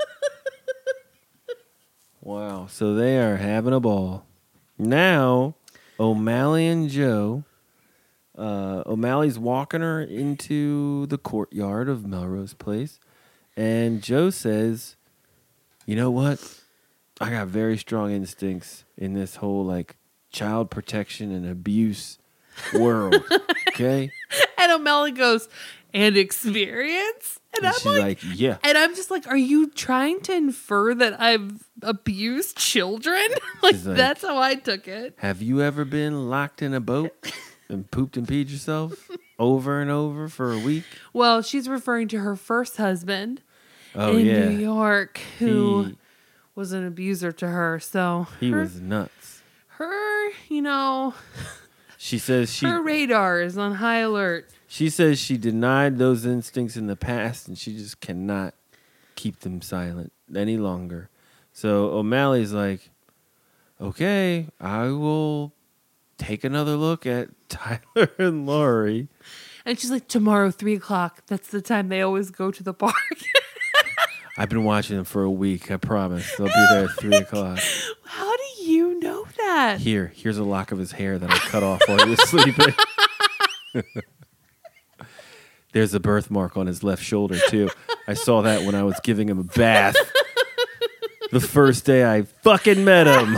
Wow. So they are having a ball. Now, O'Malley and Joe. O'Malley's walking her into the courtyard of Melrose Place. And Joe says, you know what? I got very strong instincts in this whole like child protection and abuse world. Okay?
And O'Malley goes, and experience? And I'm
she's
like,
yeah.
And I'm just like, are you trying to infer that I've abused children? like, that's how I took it.
Have you ever been locked in a boat and pooped and peed yourself over and over for a week?
Well, she's referring to her first husband in
yeah.
New York who was an abuser to her. So
he was nuts.
Her, you know,
she says
her radar is on high alert.
She says she denied those instincts in the past and she just cannot keep them silent any longer. So O'Malley's like, okay, I will take another look at Tyler and Laurie.
And she's like, tomorrow, 3:00. That's the time they always go to the park.
I've been watching them for a week. I promise. They'll be there at 3:00.
How do you know that?
Here's a lock of his hair that I cut off while he was sleeping. There's a birthmark on his left shoulder, too. I saw that when I was giving him a bath. The first day I fucking met him.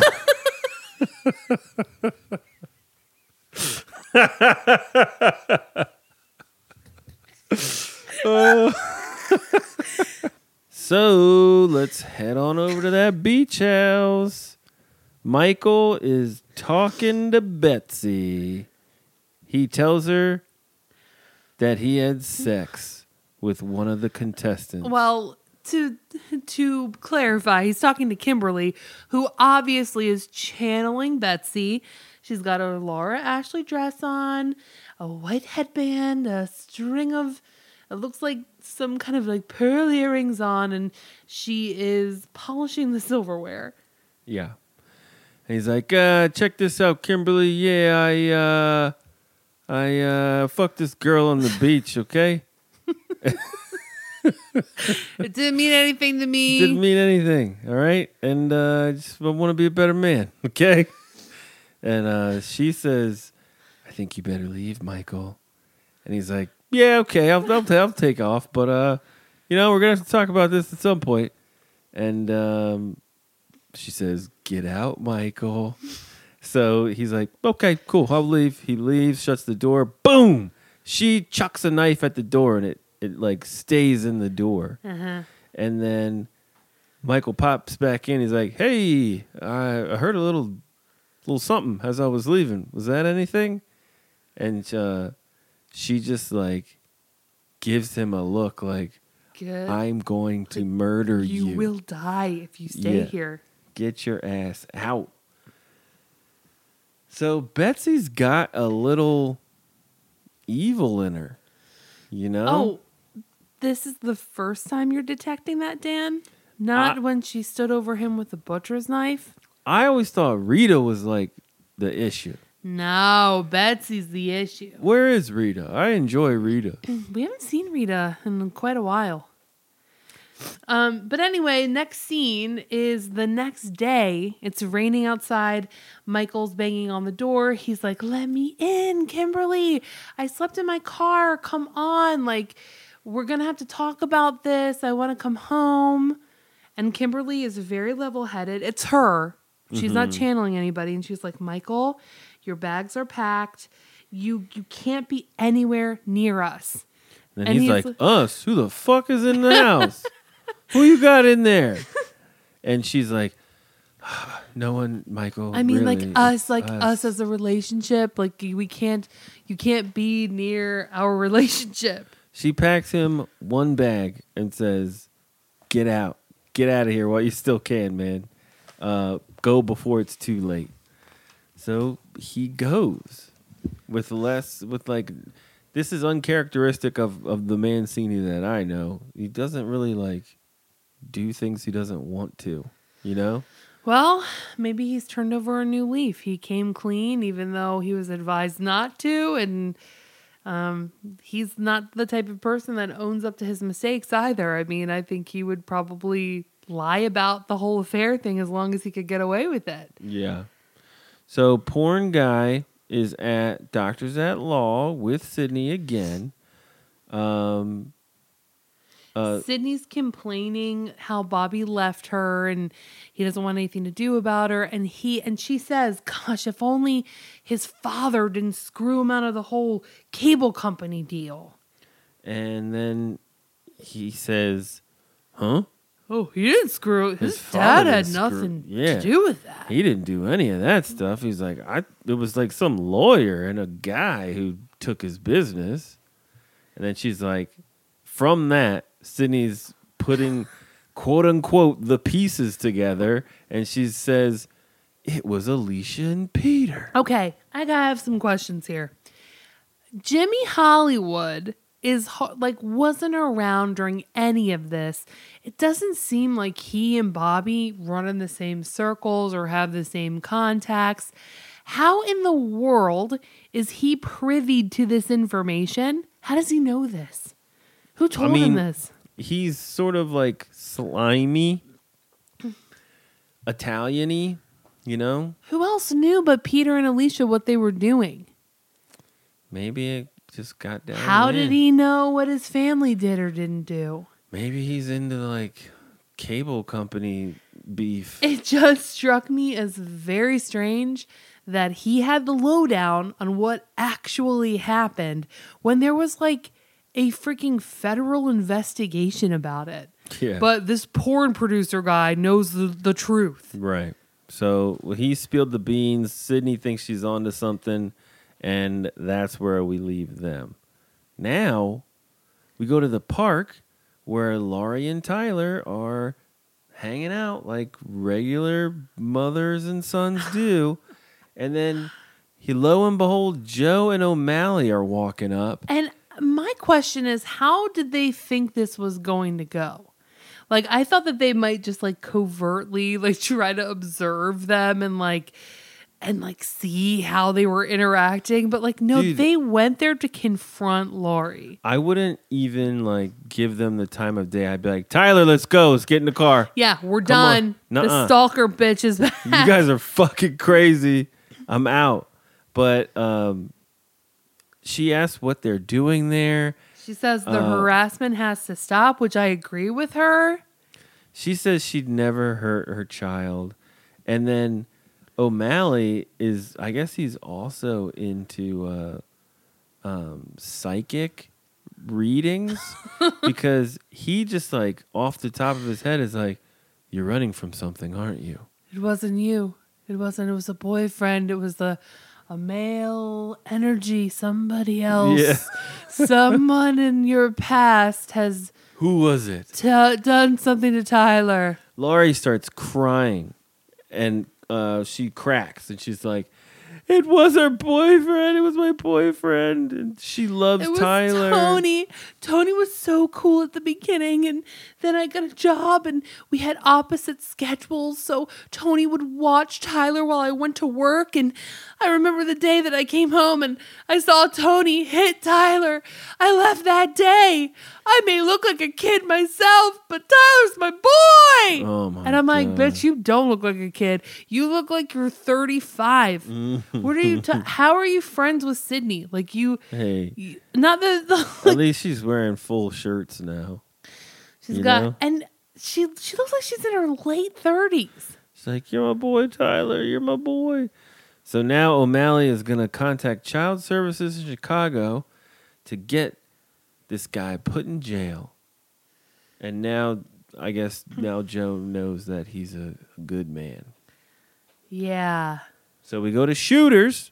So let's head on over to that beach house. Michael is talking to Betsy. He tells her that he had sex with one of the contestants.
Well, to clarify, he's talking to Kimberly, who obviously is channeling Betsy. She's got a Laura Ashley dress on, a white headband, a string of, it looks like some kind of like pearl earrings on, and she is polishing the silverware.
Yeah. And he's like, check this out, Kimberly. Yeah, I fucked this girl on the beach, okay?
It didn't mean anything to me.
Didn't mean anything, all right? And I just want to be a better man, okay? And she says, I think you better leave, Michael. And he's like, yeah, okay, I'll take off. But, we're going to have to talk about this at some point. And she says, get out, Michael. So he's like, okay, cool, I'll leave. He leaves, shuts the door. Boom! She chucks a knife at the door, and it like stays in the door.
Uh-huh.
And then Michael pops back in. He's like, hey, I heard a little something as I was leaving. Was that anything? And she just like gives him a look like,
Good.
I'm going to murder you.
You will die if you stay here.
Get your ass out. So Betsy's got a little evil in her, you know?
Oh, this is the first time you're detecting that, Dan? Not when she stood over him with a butcher's knife?
I always thought Rita was like the issue.
No, Betsy's the issue.
Where is Rita? I enjoy Rita.
We haven't seen Rita in quite a while. But anyway, next scene is the next day. It's raining outside. Michael's banging on the door. He's like, let me in, Kimberly. I slept in my car. Come on. Like, we're going to have to talk about this. I want to come home. And Kimberly is very level-headed. It's her. She's not channeling anybody. And she's like, Michael, your bags are packed. You can't be anywhere near us.
And
And
he's
he's
like,
like-
us? Who the fuck is in the house? Who you got in there? And she's like, no one, Michael.
I mean,
really,
us,
it's
like us as a relationship. Like you can't be near our relationship.
She packs him one bag and says, get out of here while you still can, man. Go before it's too late. So he goes with this is uncharacteristic of the Mancini that I know. He doesn't really like do things he doesn't want to, you know?
Well, maybe he's turned over a new leaf. He came clean, even though he was advised not to, and he's not the type of person that owns up to his mistakes either. I mean, I think he would probably lie about the whole affair thing as long as he could get away with it.
Yeah. So porn guy is at Doctors at Law with Sydney again.
Sydney's complaining how Bobby left her and he doesn't want anything to do about her. And she says, gosh, if only his father didn't screw him out of the whole cable company deal.
And then he says, huh?
Oh, he didn't screw it. His
father
dad had
didn't screw-
nothing
yeah.
to do with that.
He didn't do any of that stuff. He's like, it was like some lawyer and a guy who took his business. And then she's like, from that, Sydney's putting, quote unquote, the pieces together. And she says, it was Alicia and Peter.
Okay, I gotta have some questions here. Jimmy Hollywood wasn't around during any of this. It doesn't seem like he and Bobby run in the same circles or have the same contacts. How in the world is he privy to this information? How does he know this? Who told him this?
He's sort of like slimy, Italian-y, you know?
Who else knew but Peter and Alicia what they were doing?
Maybe it just got down.
How
there.
did he know what his family did or didn't do?
Maybe he's into like cable company beef.
It just struck me as very strange that he had the lowdown on what actually happened when there was like a freaking federal investigation about it.
Yeah.
But this porn producer guy knows the truth.
Right. So he spilled the beans. Sydney thinks she's onto something, and that's where we leave them. Now we go to the park where Laurie and Tyler are hanging out like regular mothers and sons do. And then, lo and behold, Joe and O'Malley are walking up.
And my question is, how did they think this was going to go? Like, I thought that they might just like covertly like try to observe them and see how they were interacting. But like, no,
Dude,
they went there to confront Laurie.
I wouldn't even like give them the time of day. I'd be like, Tyler, let's go. Let's get in the car.
Yeah, we're
Come on.
done.
Nuh-uh.
The stalker bitch is back.
You guys are fucking crazy. I'm out. But she asks what they're doing there.
She says the harassment has to stop, which I agree with her.
She says she'd never hurt her child. And then O'Malley is, I guess he's also into psychic readings because he just like off the top of his head is like, you're running from something, aren't you?
It wasn't you. It wasn't. It was a boyfriend. It was a male energy. Somebody else.
Yeah.
Someone in your past has
Who was it?
done something to Tyler.
Laurie starts crying and she cracks and she's like, it was her boyfriend. It was my boyfriend. And she loves
It was
Tyler.
Tony. Tony was so cool at the beginning, and then I got a job, and we had opposite schedules. So Tony would watch Tyler while I went to work, and I remember the day that I came home and I saw Tony hit Tyler. I left that day. I may look like a kid myself, but Tyler's my boy.
Oh my
And I'm like,
God.
bitch, you don't look like a kid. You look like you're 35. What are you? How are you friends with Sydney? Like
Hey,
not the
at least she's wearing full shirts now.
she's
You
got
know?
and she looks like she's in her late 30s.
She's like, you're my boy, Tyler. You're my boy. So now O'Malley is going to contact Child Services in Chicago to get this guy put in jail. And now, I guess, now Joe knows that he's a good man.
Yeah.
So we go to Shooters.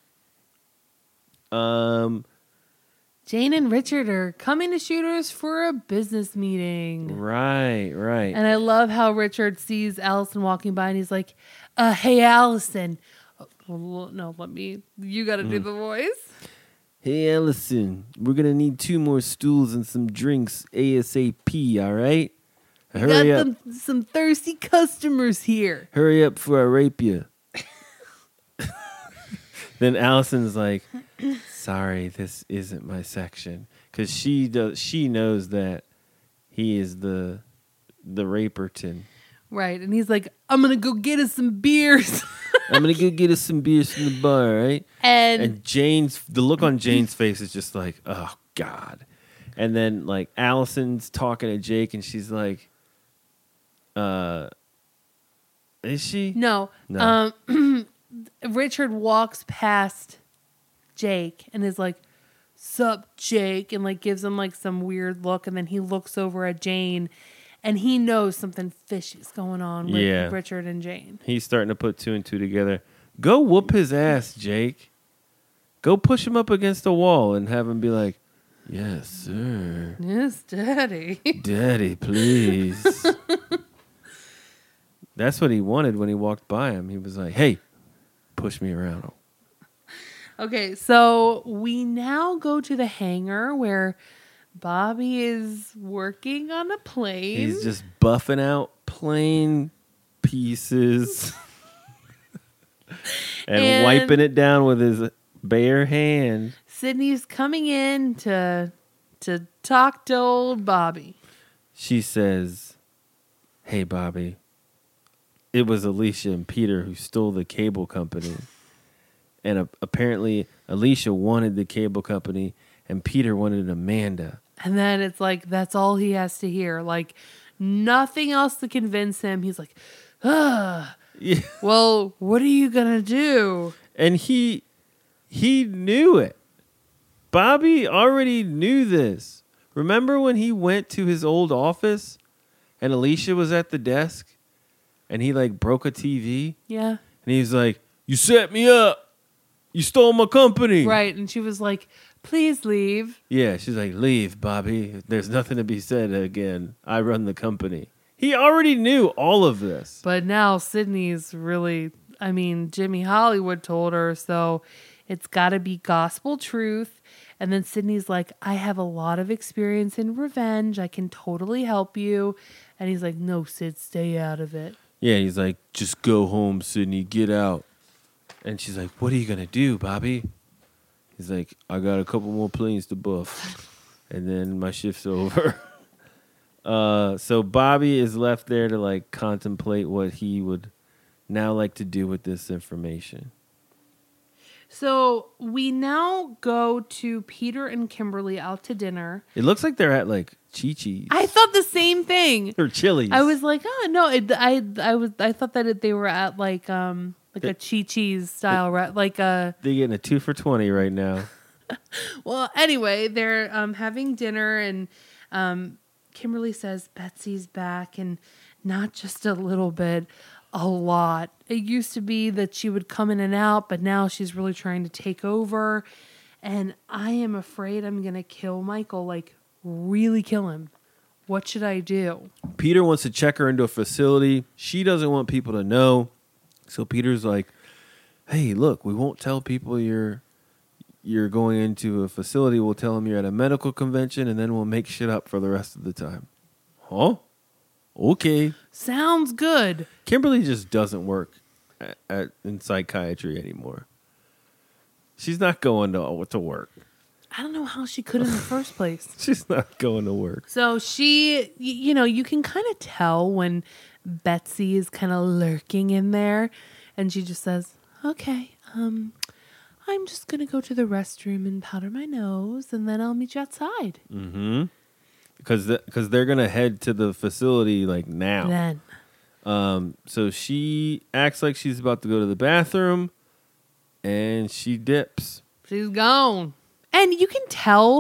Jane and Richard are coming to Shooters for a business meeting.
Right.
And I love how Richard sees Allison walking by and he's like, hey, Allison. Oh, no, you got to do the voice.
Hey, Allison, we're going to need 2 more stools and some drinks ASAP, all right? Hurry up.
Some thirsty customers here.
Hurry up before I rape you. Then Allison's like, sorry, this isn't my section. Because she knows that he is the Raperton.
Right. And he's like, I'm going to go get us some beers.
I'm going to go get us some beers from the bar, right? And the look on Jane's face is just like, oh, God. And then, like, Allison's talking to Jake, and she's like, is she?
No. Richard walks past Jake and is like, sup, Jake? And, like, gives him, like, some weird look. And then he looks over at Jane, and he knows something fishy's going on with Richard and Jane.
He's starting to put 2 and 2 together. Go whoop his ass, Jake. Go push him up against the wall and have him be like, yes, sir.
Yes, Daddy.
Daddy, please. That's what he wanted when he walked by him. He was like, hey, push me around.
Okay, so we now go to the hangar where Bobby is working on a plane.
He's just buffing out plane pieces and wiping it down with his bare hand.
Sydney's coming in to talk to old Bobby.
She says, hey, Bobby, it was Alicia and Peter who stole the cable company. And apparently Alicia wanted the cable company and Peter wanted Amanda.
And then it's like, that's all he has to hear. Like, nothing else to convince him. He's like, yeah. Well, what are you going to do?
And he knew it. Bobby already knew this. Remember when he went to his old office and Alicia was at the desk and he like broke a TV?
Yeah.
And he's like, you set me up. You stole my company.
Right. And she was like, please leave.
Yeah. She's like, leave, Bobby. There's nothing to be said again. I run the company. He already knew all of this.
But now Sydney's really, Jimmy Hollywood told her, so it's got to be gospel truth. And then Sydney's like, I have a lot of experience in revenge. I can totally help you. And he's like, no, Sid, stay out of it.
Yeah, he's like, just go home, Sydney. Get out. And she's like, what are you going to do, Bobby? He's like, I got a couple more planes to buff. And then my shift's over. So Bobby is left there to like contemplate what he would now like to do with this information.
So we now go to Peter and Kimberly out to dinner.
It looks like they're at like Chi-Chi's.
I thought the same thing.
Or Chili's.
I was like, oh no, I thought that they were at like a Chi-Chi's style, like a.
They're getting a 2 for $20 right now.
Well, anyway, they're having dinner and Kimberly says Betsy's back and not just a little bit. A lot. It used to be that she would come in and out, but now she's really trying to take over. And I am afraid I'm going to kill Michael, like really kill him. What should I do?
Peter wants to check her into a facility. She doesn't want people to know. So Peter's like, hey, look, we won't tell people you're going into a facility. We'll tell them you're at a medical convention, and then we'll make shit up for the rest of the time. Huh? Okay.
Sounds good.
Kimberly just doesn't work in psychiatry anymore. She's not going to work.
I don't know how she could in the first place.
She's not going to work.
So she, you can kind of tell when Betsy is kind of lurking in there. And she just says, okay, I'm just going to go to the restroom and powder my nose. And then I'll meet you outside.
Mm-hmm. Because they're going to head to the facility like now.
Then.
So she acts like she's about to go to the bathroom, and she dips.
She's gone. And you can tell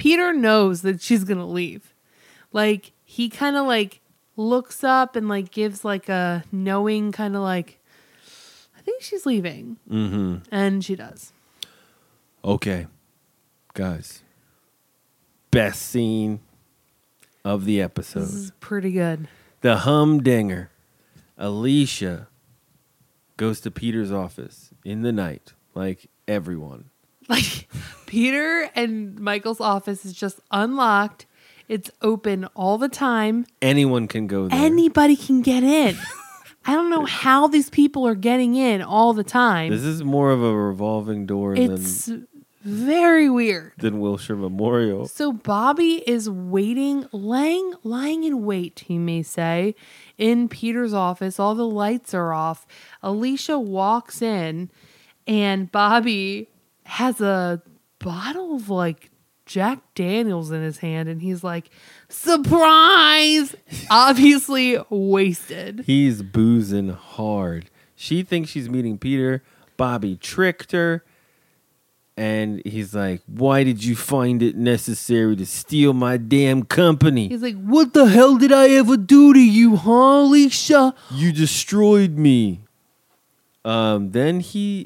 Peter knows that she's going to leave. Like, he kind of like looks up and like gives like a knowing kind of like, I think she's leaving.
Mm-hmm.
And she does.
Okay, guys. Best scene of the episode.
This is pretty good.
The humdinger. Alicia goes to Peter's office in the night, like everyone.
Like, Peter and Michael's office is just unlocked. It's open all the time.
Anyone can go there.
Anybody can get in. I don't know how these people are getting in all the time.
This is more of a revolving door
It's very weird.
than Wilshire Memorial.
So Bobby is waiting, lying in wait, you may say, in Peter's office. All the lights are off. Alicia walks in, and Bobby has a bottle of like Jack Daniels in his hand, and he's like, surprise! Obviously wasted.
He's boozing hard. She thinks she's meeting Peter. Bobby tricked her. And he's like, why did you find it necessary to steal my damn company?
He's like, what the hell did I ever do to you, huh, Alicia?
You destroyed me. Then he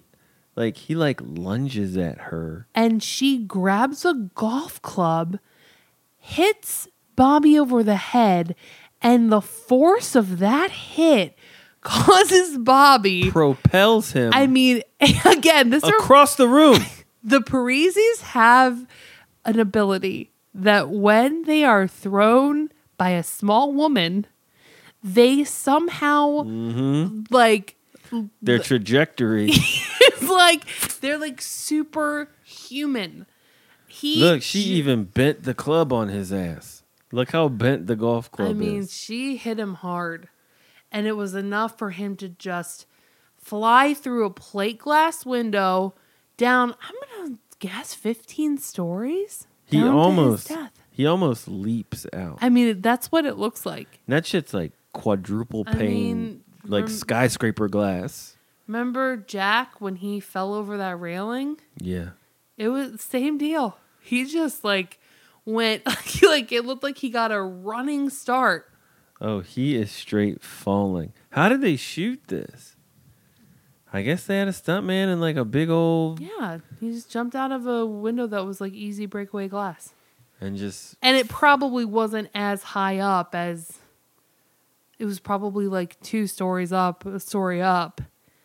lunges at her.
And she grabs a golf club, hits Bobby over the head, and the force of that hit causes Bobby,
Propels him
I mean, again,
across the room.
the Parisis have an ability that when they are thrown by a small woman, they somehow like
Their trajectory.
it's like they're like superhuman.
Look, she even bent the club on his ass. Look how bent the golf club
I mean,
is.
she hit him hard, and it was enough for him to just fly through a plate glass window down, I'm gonna guess 15 stories.
He
down to
almost
his death.
he almost leaps out.
I mean, that's what it looks like.
And that shit's like quadruple
I
pane,
mean,
like skyscraper glass.
Remember Jack when he fell over that railing?
Yeah.
It was the same deal. He just like went like it looked like he got a running start.
Oh, he is straight falling. How did they shoot this? I guess they had a stuntman and like a big old
Yeah, he just jumped out of a window that was like easy breakaway glass.
and just
And it probably wasn't as high up as it was probably like 2 stories up, a story up.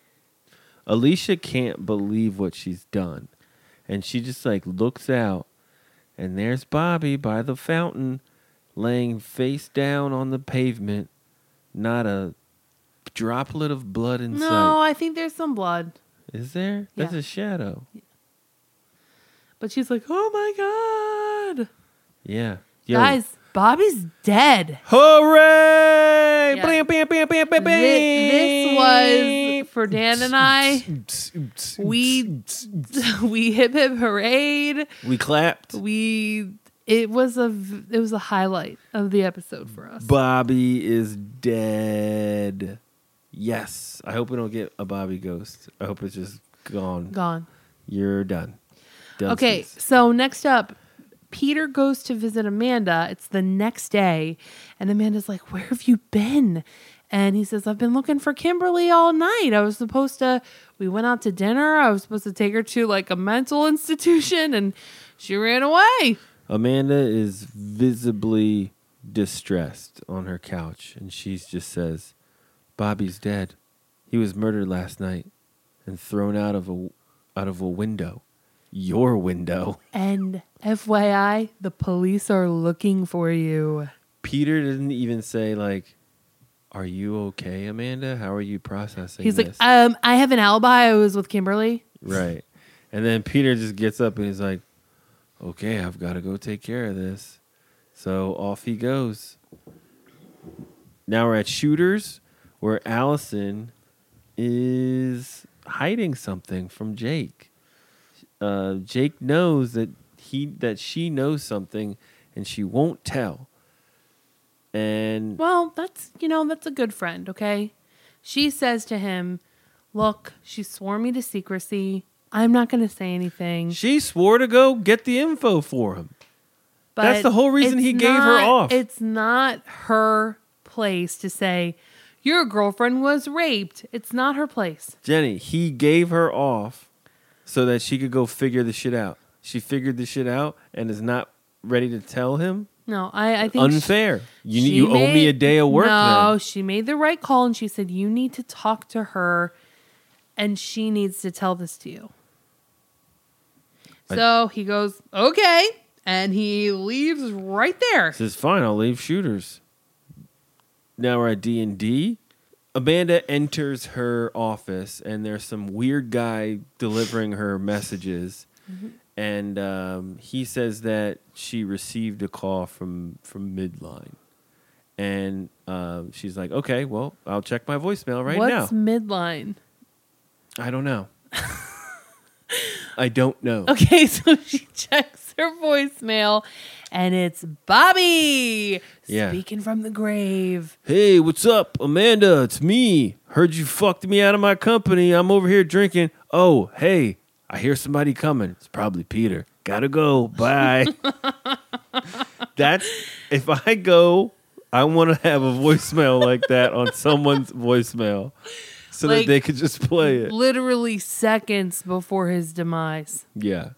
Alicia can't believe what she's done. And she just like looks out and there's Bobby by the fountain laying face down on the pavement. Not a droplet of blood in
No,
sight.
I think there's some blood.
Is there? That's
Yeah.
a shadow.
But she's like, "Oh my god."
Yeah. Yo.
Guys, Bobby's dead.
Hooray!
Yeah.
Bam, bam, bam, bam, bam, bam.
This was for Dan and I. We hip hip parade.
We clapped.
It was a highlight of the episode for us.
Bobby is dead. Yes. I hope we don't get a Bobby ghost. I hope it's just gone.
Gone.
You're done.
Okay,
Dunsies.
so next up, Peter goes to visit Amanda. It's the next day, and Amanda's like, "Where have you been?" And he says, "I've been looking for Kimberly all night. We went out to dinner. I was supposed to take her to like a mental institution, and she ran away."
Amanda is visibly distressed on her couch, and she just says, "Bobby's dead. He was murdered last night and thrown out of a window. Your window."
And FYI, the police are looking for you.
Peter didn't even say like, "Are you okay, Amanda? How are you processing
He's
this?"
like, I have an alibi. I was with Kimberly.
Right. And then Peter just gets up and he's like, "Okay, I've got to go take care of this." So off he goes. Now we're at Shooters, where Allison is hiding something from Jake. Jake knows that she knows something, and she won't tell. And
Well, that's a good friend, okay? She says to him, "Look, she swore me to secrecy. I'm not going to say anything."
she swore to go get the info for him.
But
That's the whole reason
it's
he gave her off.
It's not her place to say, your girlfriend was raped. It's not her place.
Jenny, he gave her off so that she could go figure the shit out. She figured the shit out and is not ready to tell him.
No, I think
unfair. You owe me a day of work.
No,
then.
she made the right call, and she said you need to talk to her, and she needs to tell this to you. So he goes, okay, and he leaves right there.
Says, fine, I'll leave shooters. Now we're at D&D. Amanda enters her office, and there's some weird guy delivering her messages. Mm-hmm. And he says that she received a call from Midline. And she's like, okay, well, I'll check my voicemail now.
What's Midline?
I don't know. I don't know.
Okay, so she checks her voicemail, and it's Bobby speaking from the grave.
Hey, what's up, Amanda? It's me. Heard you fucked me out of my company. I'm over here drinking. Oh, hey, I hear somebody coming. It's probably Peter. Gotta go. Bye. If I go, I want to have a voicemail like that on someone's voicemail. So that they could just play it.
Literally seconds before his demise.
Yeah.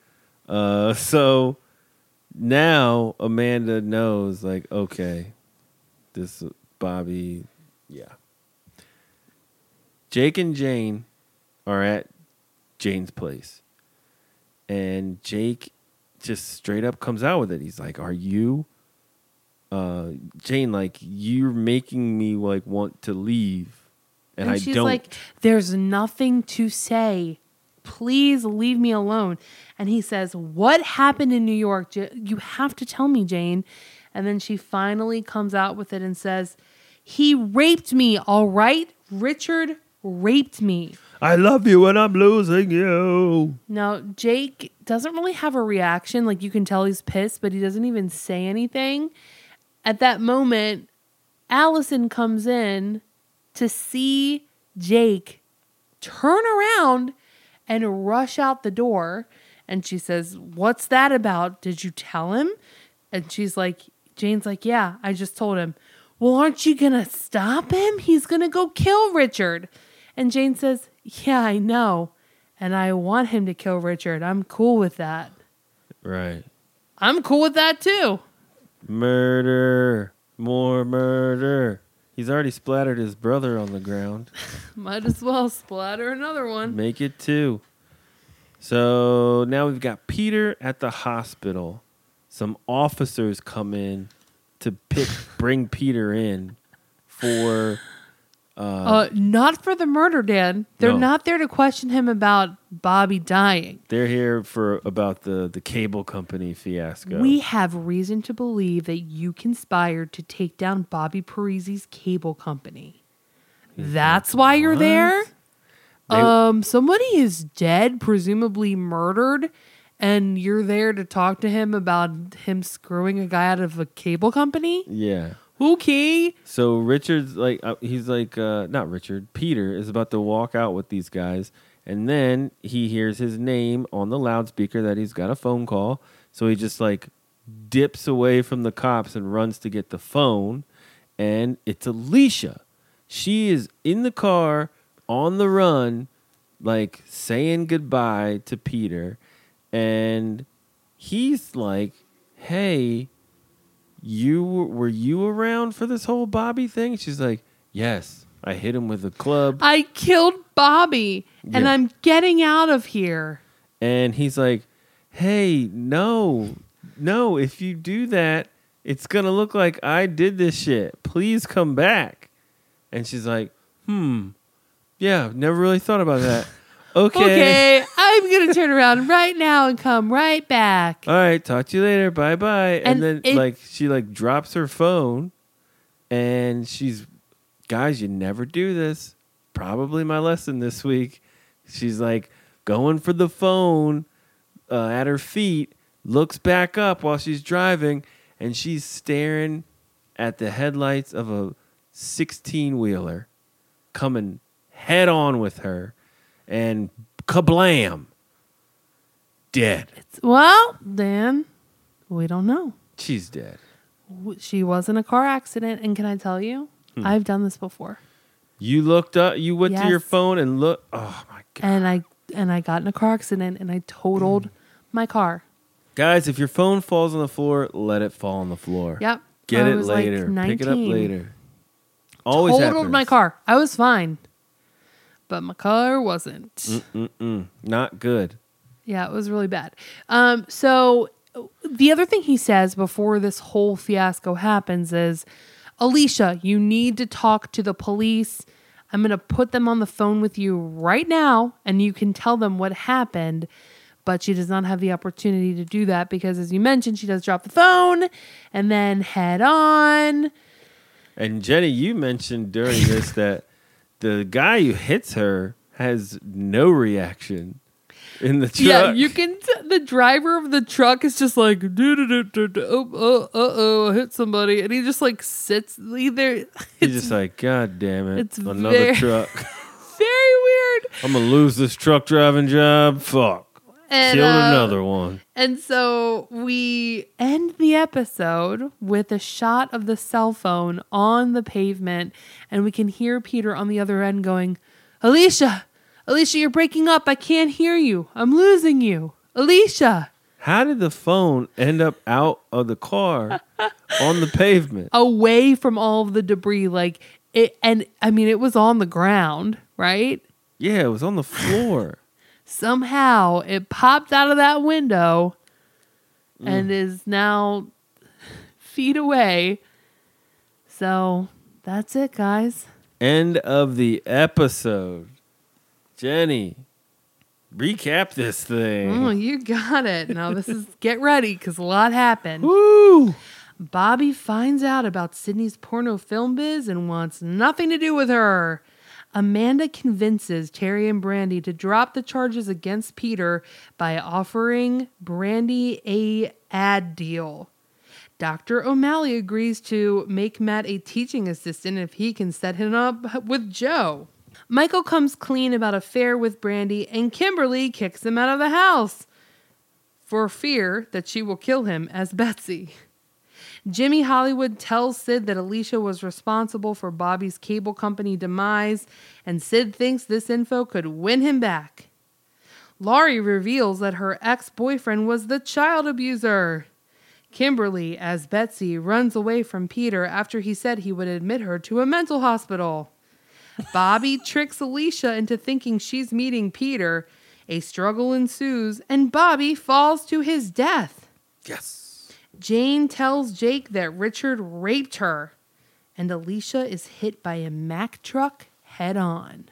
So now Amanda knows, like, okay, this Bobby, yeah. Jake and Jane are at Jane's place. And Jake just straight up comes out with it. He's like, are you, Jane, like, you're making me, like, want to leave. And
she's like, there's nothing to say. Please leave me alone. And he says, what happened in New York? You have to tell me, Jane. And then she finally comes out with it and says, he raped me, all right? Richard raped me.
I love you when I'm losing you.
Now, Jake doesn't really have a reaction. Like, you can tell he's pissed, but he doesn't even say anything. At that moment, Allison comes in to see Jake turn around and rush out the door. And she says, what's that about? Did you tell him? And Jane's like, yeah, I just told him. Well, aren't you going to stop him? He's going to go kill Richard. And Jane says, yeah, I know. And I want him to kill Richard. I'm cool with that.
Right.
I'm cool with that too.
Murder. More murder. He's already splattered his brother on the ground.
Might as well splatter another one.
Make it 2. So now we've got Peter at the hospital. Some officers come in to bring Peter in for...
not for the murder, Dan. They're
No.
not there to question him about Bobby dying.
They're here about the cable company fiasco.
We have reason to believe that you conspired to take down Bobby Parisi's cable company. That's why you're there? Somebody is dead, presumably murdered, and you're there to talk to him about him screwing a guy out of a cable company?
Yeah.
Okay.
So Richard's like, not Richard, Peter is about to walk out with these guys. And then he hears his name on the loudspeaker that he's got a phone call. So he just like dips away from the cops and runs to get the phone. And it's Alicia. She is in the car on the run, like saying goodbye to Peter. And he's like, hey, were you around for this whole Bobby thing? She's like, yes, I hit him with a club.
I killed Bobby, and I'm getting out of here.
And he's like, hey, no, if you do that, it's going to look like I did this shit. Please come back. And she's like, yeah, never really thought about that. Okay,
I'm going to turn around right now and come right back.
All right, talk to you later. Bye-bye. And then she drops her phone and she's, guys, you never do this. Probably my lesson this week. She's like going for the phone at her feet, looks back up while she's driving, and she's staring at the headlights of a 16-wheeler coming head on with her. And kablam, dead.
Well, Dan, We don't know.
She's dead.
She was in a car accident. And can I tell you, I've done this before.
You looked up, you went to your
Yes.
phone and looked. Oh my God.
And I got in a car accident and I totaled my car.
Guys, if your phone falls on the floor, let it fall on the floor.
Yep.
Get
I
it
was like
later. Pick it up
19.
later. Always
Totaled
happens.
my car. I was fine. But my car wasn't.
Not good.
Yeah, it was really bad. So the other thing he says before this whole fiasco happens is, Alicia, you need to talk to the police. I'm going to put them on the phone with you right now, and you can tell them what happened. But she does not have the opportunity to do that because, as you mentioned, she does drop the phone and then head on.
And Jenny, you mentioned during this that the guy who hits her has no reaction in the truck.
Yeah, you can. The driver of the truck is just like, I hit somebody, and he just like sits either.
He's just like, God damn it,
it's
another truck.
Very weird.
I'm gonna lose this truck driving job. Fuck.
And,
Killed another one.
And so we end the episode with a shot of the cell phone on the pavement, and we can hear Peter on the other end going, Alicia, you're breaking up. I can't hear you. I'm losing you. Alicia.
How did the phone end up out of the car on the pavement?
Away from all of the debris. Like it, and I mean, it was on the ground, right?
Yeah, it was on the floor.
Somehow it popped out of that window and is now feet away. So that's it, guys.
End of the episode. Jenny, recap this thing.
Oh, you got it. Now this is get ready because a lot happened.
Woo!
Bobby finds out about Sydney's porno film biz and wants nothing to do with her. Amanda convinces Terry and Brandy to drop the charges against Peter by offering Brandy a ad deal. Dr. O'Malley agrees to make Matt a teaching assistant if he can set him up with Joe. Michael comes clean about affair with Brandy, and Kimberly kicks him out of the house for fear that she will kill him as Betsy. Jimmy Hollywood tells Sid that Alicia was responsible for Bobby's cable company demise, and Sid thinks this info could win him back. Laurie reveals that her ex-boyfriend was the child abuser. Kimberly, as Betsy, runs away from Peter after he said he would admit her to a mental hospital. Bobby tricks Alicia into thinking she's meeting Peter. A struggle ensues, and Bobby falls to his death.
Yes.
Jane tells Jake that Richard raped her, and Alicia is hit by a Mack truck head on.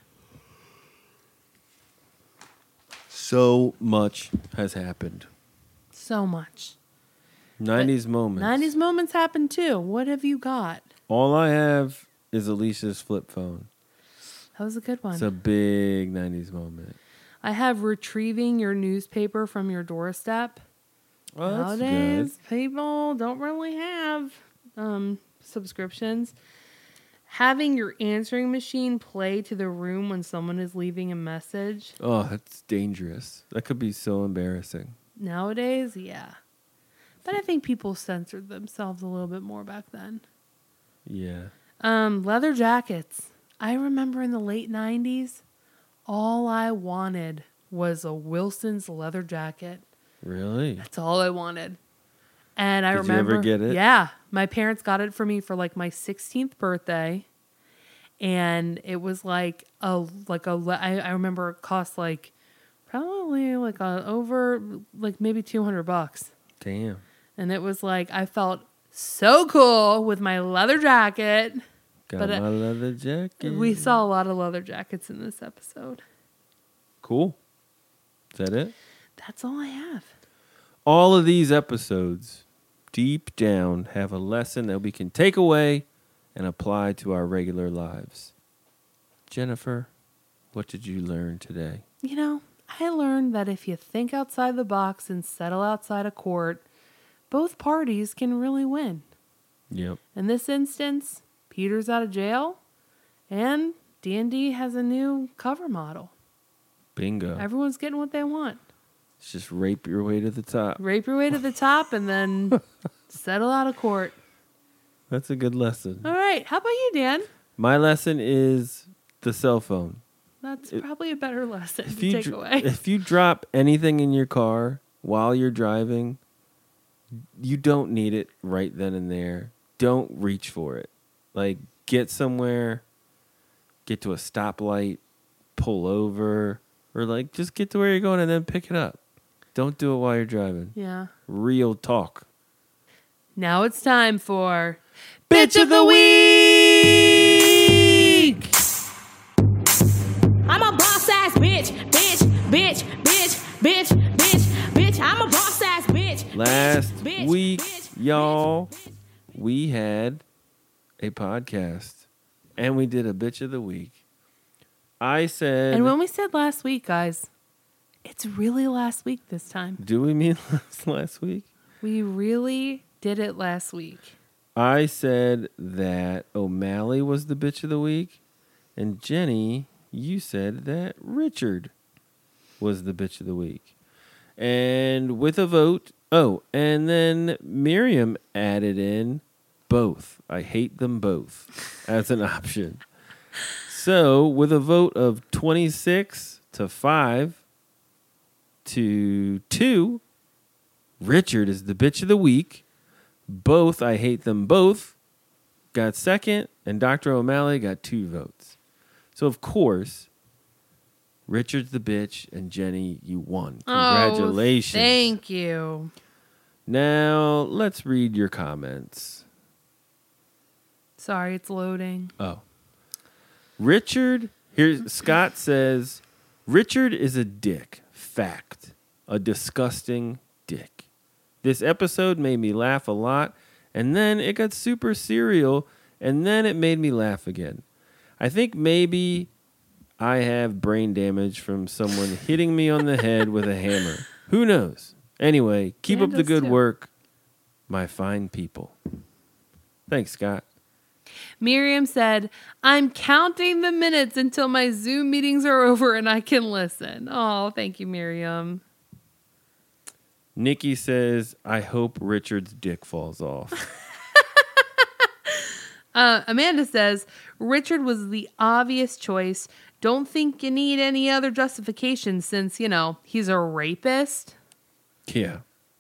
So much has happened.
So much.
90s moments.
90s moments happen too. What have you got?
All I have is Alicia's flip phone.
That was a good one.
It's a big 90s moment.
I have retrieving your newspaper from your doorstep.
Oh, that's
Nowadays,
good.
people don't really have subscriptions. Having your answering machine play to the room when someone is leaving a message.
Oh, that's dangerous. That could be so embarrassing.
Nowadays, yeah. But I think people censored themselves a little bit more back then.
Yeah.
Leather jackets. I remember in the late 90s, all I wanted was a Wilson's leather jacket.
Really?
That's all I wanted. And I
Did
remember.
you ever get it?
Yeah. My parents got it for me for like my 16th birthday. And it was I remember it cost like probably like over like maybe $200.
Damn.
And it was like, I felt so cool with my leather jacket.
Got my leather jacket.
We saw a lot of leather jackets in this episode.
Cool. Is that it?
That's all I have.
All of these episodes, deep down, have a lesson that we can take away and apply to our regular lives. Jennifer, what did you learn today?
You know, I learned that if you think outside the box and settle outside a court, both parties can really win.
Yep.
In this instance, Peter's out of jail, and D&D has a new cover model.
Bingo.
Everyone's getting what they want.
It's just rape your way to the top.
Rape your way to the top and then settle out of court.
That's a good lesson.
All right. How about you, Dan?
My lesson is the cell phone.
That's probably a better lesson
If
to
you
take away.
if you drop anything in your car while you're driving, you don't need it right then and there. Don't reach for it. Like, get somewhere, get to a stoplight, pull over, or like just get to where you're going and then pick it up. Don't do it while you're driving.
Yeah.
Real talk.
Now it's time for Bitch of the Week!
I'm a boss ass bitch, bitch, bitch, bitch, bitch, bitch, bitch. I'm a boss ass bitch.
Last
bitch,
week,
bitch,
y'all, we had a podcast and we did a bitch of the week. I said,
And when we said last week, guys, it's really last week this time.
do we mean last week?
We really did it last week.
I said that O'Malley was the bitch of the week, and Jenny, you said that Richard was the bitch of the week. And with a vote, and then Miriam added in both. I hate them both as an option. So with a vote of 26-5 to 2, Richard is the bitch of the week. Both, I hate them both, got second, and Dr. O'Malley got 2 votes. So, of course, Richard's the bitch, and Jenny, you won. Congratulations.
Oh, thank you.
Now, let's read your comments.
Sorry, it's loading.
Oh. Richard, here's Scott says, Richard is a dick. Fact. A disgusting dick. This episode made me laugh a lot, and then it got super serial, and then it made me laugh again. I think maybe I have brain damage from someone hitting me on the head with a hammer. Who knows? Anyway, keep
Dan
up the
does
good
too.
work, my fine people. Thanks, Scott.
Miriam said, I'm counting the minutes until my Zoom meetings are over and I can listen. Oh, thank you, Miriam.
Nikki says, I hope Richard's dick falls off.
Amanda says, Richard was the obvious choice. Don't think you need any other justification since, he's a rapist.
Yeah.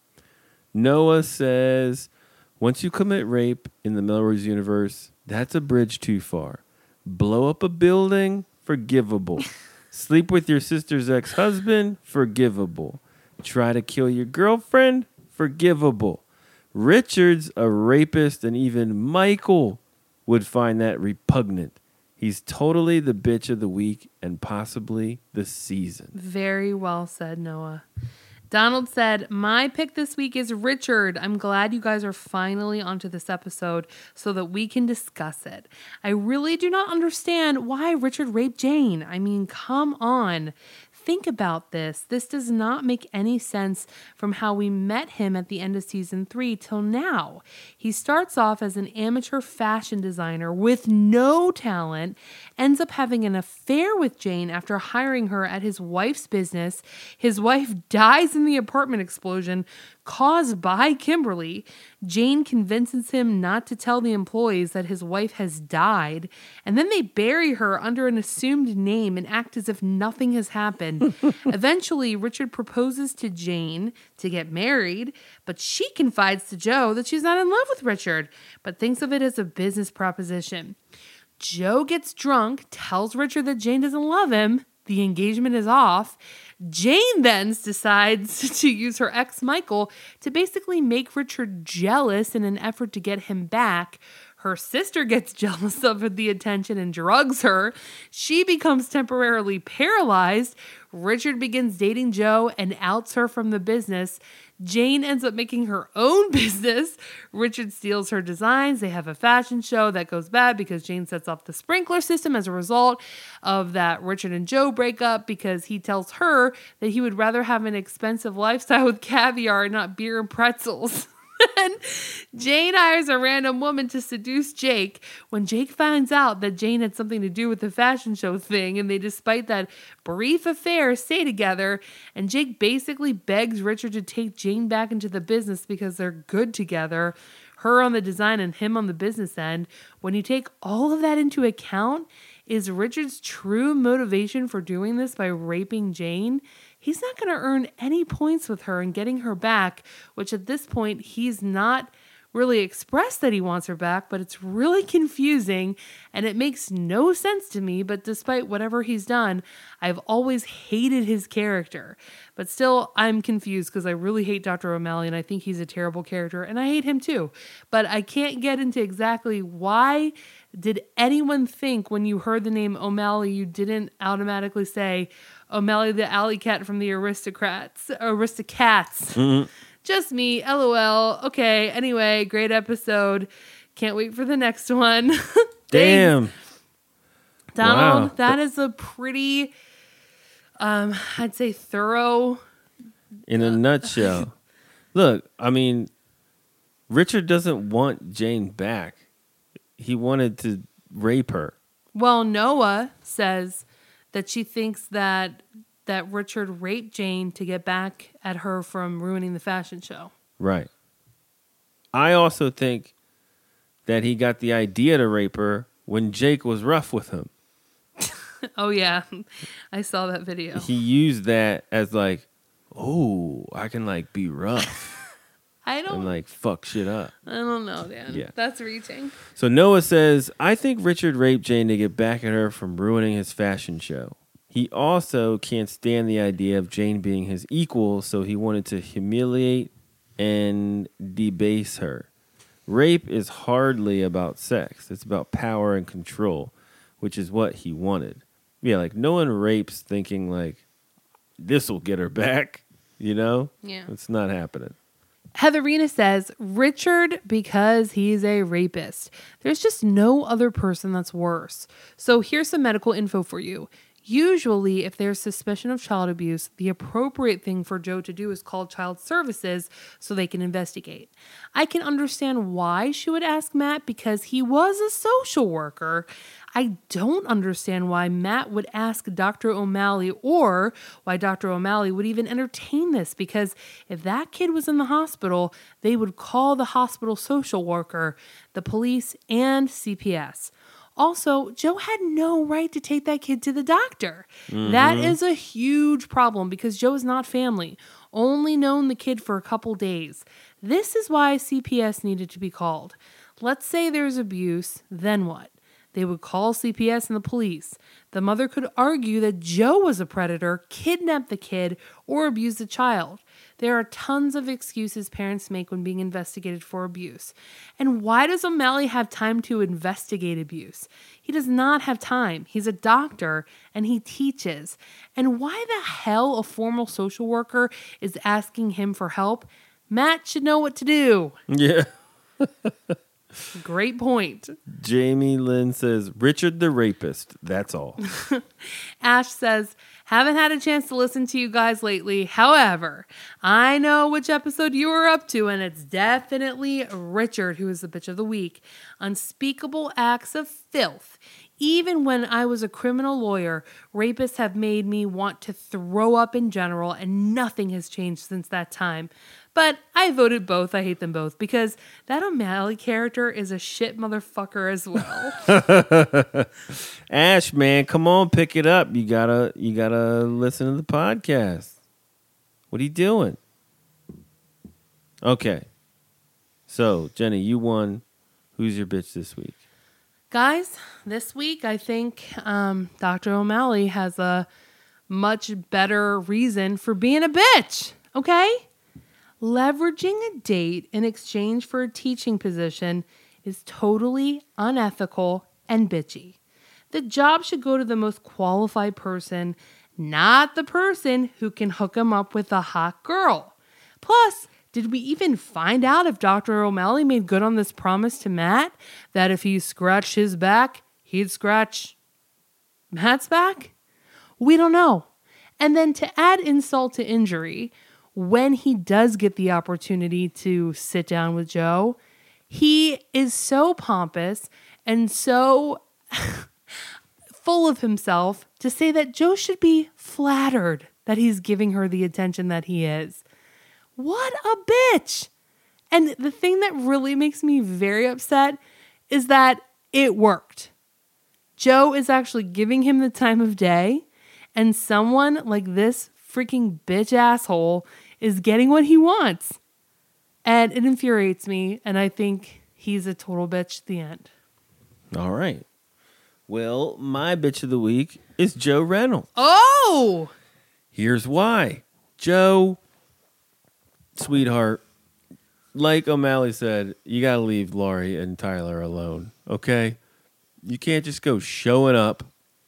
Noah says, once you commit rape in the Melrose universe, that's a bridge too far. Blow up a building, forgivable. Sleep with your sister's ex-husband, forgivable. Try to kill your girlfriend, forgivable. Richard's a rapist, and even Michael would find that repugnant. He's totally the bitch of the week and possibly the season.
Very well said, Noah. Donald said, my pick this week is Richard. I'm glad you guys are finally onto this episode so that we can discuss it. I really do not understand why Richard raped Jane. I mean, come on. Think about this. This does not make any sense from how we met him at the end of season 3 till now. He starts off as an amateur fashion designer with no talent, ends up having an affair with Jane after hiring her at his wife's business. His wife dies in the apartment explosion caused by Kimberly. Jane convinces him not to tell the employees that his wife has died, and then they bury her under an assumed name and act as if nothing has happened. Eventually, Richard proposes to Jane to get married, but she confides to Joe that she's not in love with Richard, but thinks of it as a business proposition. Joe gets drunk, tells Richard that Jane doesn't love him. The engagement is off. Jane then decides to use her ex, Michael, to basically make Richard jealous in an effort to get him back. Her sister gets jealous of the attention and drugs her. She becomes temporarily paralyzed. Richard begins dating Joe and outs her from the business. Jane ends up making her own business. Richard steals her designs. They have a fashion show that goes bad because Jane sets off the sprinkler system as a result of that. Richard and Joe break up because he tells her that he would rather have an expensive lifestyle with caviar and not beer and pretzels. then Jane hires a random woman to seduce Jake. When Jake finds out that Jane had something to do with the fashion show thing, and they, despite that brief affair, stay together, and Jake basically begs Richard to take Jane back into the business because they're good together, her on the design and him on the business end. When you take all of that into account, is Richard's true motivation for doing this by raping Jane? He's not going to earn any points with her and getting her back, which at this point he's not really expressed that he wants her back, but it's really confusing and it makes no sense to me. But despite whatever he's done, I've always hated his character. But still, I'm confused because I really hate Dr. O'Malley and I think he's a terrible character and I hate him too. But I can't get into exactly why did anyone think when you heard the name O'Malley, you didn't automatically say O'Malley the alley cat from the Aristocats. Mm-hmm. Just me, LOL. Okay, anyway, great episode. Can't wait for the next one.
Damn.
Donald,
Wow.
that is a pretty, I'd say thorough.
In a nutshell. Look, I mean, Richard doesn't want Jane back. He wanted to rape her.
Well, Noah says that she thinks that Richard raped Jane to get back at her from ruining the fashion show.
Right. I also think that he got the idea to rape her when Jake was rough with him.
Oh, yeah. I saw that video.
He used that as like, oh, I can like be rough and like fuck shit up.
I don't know, Dan.
Yeah.
That's reaching.
So Noah says, I think Richard raped Jane to get back at her from ruining his fashion show. He also can't stand the idea of Jane being his equal, so he wanted to humiliate and debase her. Rape is hardly about sex. It's about power and control, which is what he wanted. Yeah, like no one rapes thinking like, this will get her back, you know?
Yeah.
It's not happening.
Heatherina says, Richard, because he's a rapist. There's just no other person that's worse. So here's some medical info for you. Usually, if there's suspicion of child abuse, the appropriate thing for Joe to do is call child services so they can investigate. I can understand why she would ask Matt because he was a social worker. I don't understand why Matt would ask Dr. O'Malley or why Dr. O'Malley would even entertain this, because if that kid was in the hospital, they would call the hospital social worker, the police, and CPS. Also, Joe had no right to take that kid to the doctor. Mm-hmm. That is a huge problem because Joe is not family, only known the kid for a couple days. This is why CPS needed to be called. Let's say there's abuse, then what? They would call CPS and the police. The mother could argue that Joe was a predator, kidnapped the kid, or abused the child. There are tons of excuses parents make when being investigated for abuse. And why does O'Malley have time to investigate abuse? He does not have time. He's a doctor and he teaches. And why the hell a formal social worker is asking him for help? Matt should know what to do.
Yeah.
Great point.
Jamie Lynn says, Richard the rapist. That's all.
Ash says, haven't had a chance to listen to you guys lately. However, I know which episode you were up to, and it's definitely Richard, who is the bitch of the week. Unspeakable acts of filth. Even when I was a criminal lawyer, rapists have made me want to throw up in general, and nothing has changed since that time. But I voted both. I hate them both because that O'Malley character is a shit motherfucker as well.
Ash, man, come on, pick it up. You gotta listen to the podcast. What are you doing? Okay. So, Jenny, you won. Who's your bitch this week?
Guys, this week I think Dr. O'Malley has a much better reason for being a bitch. Okay? Leveraging a date in exchange for a teaching position is totally unethical and bitchy. The job should go to the most qualified person, not the person who can hook him up with a hot girl. Plus, did we even find out if Dr. O'Malley made good on this promise to Matt that if he scratched his back, he'd scratch Matt's back? We don't know. And then to add insult to injury, when he does get the opportunity to sit down with Joe, he is so pompous and so full of himself to say that Joe should be flattered that he's giving her the attention that he is. What a bitch. And the thing that really makes me very upset is that it worked. Joe is actually giving him the time of day, and someone like this freaking bitch asshole is getting what he wants. And it infuriates me, and I think he's a total bitch at the end.
All right. Well, my bitch of the week is Joe Reynolds.
Oh!
Here's why. Joe, sweetheart, like O'Malley said, you got to leave Laurie and Tyler alone, okay? You can't just go showing up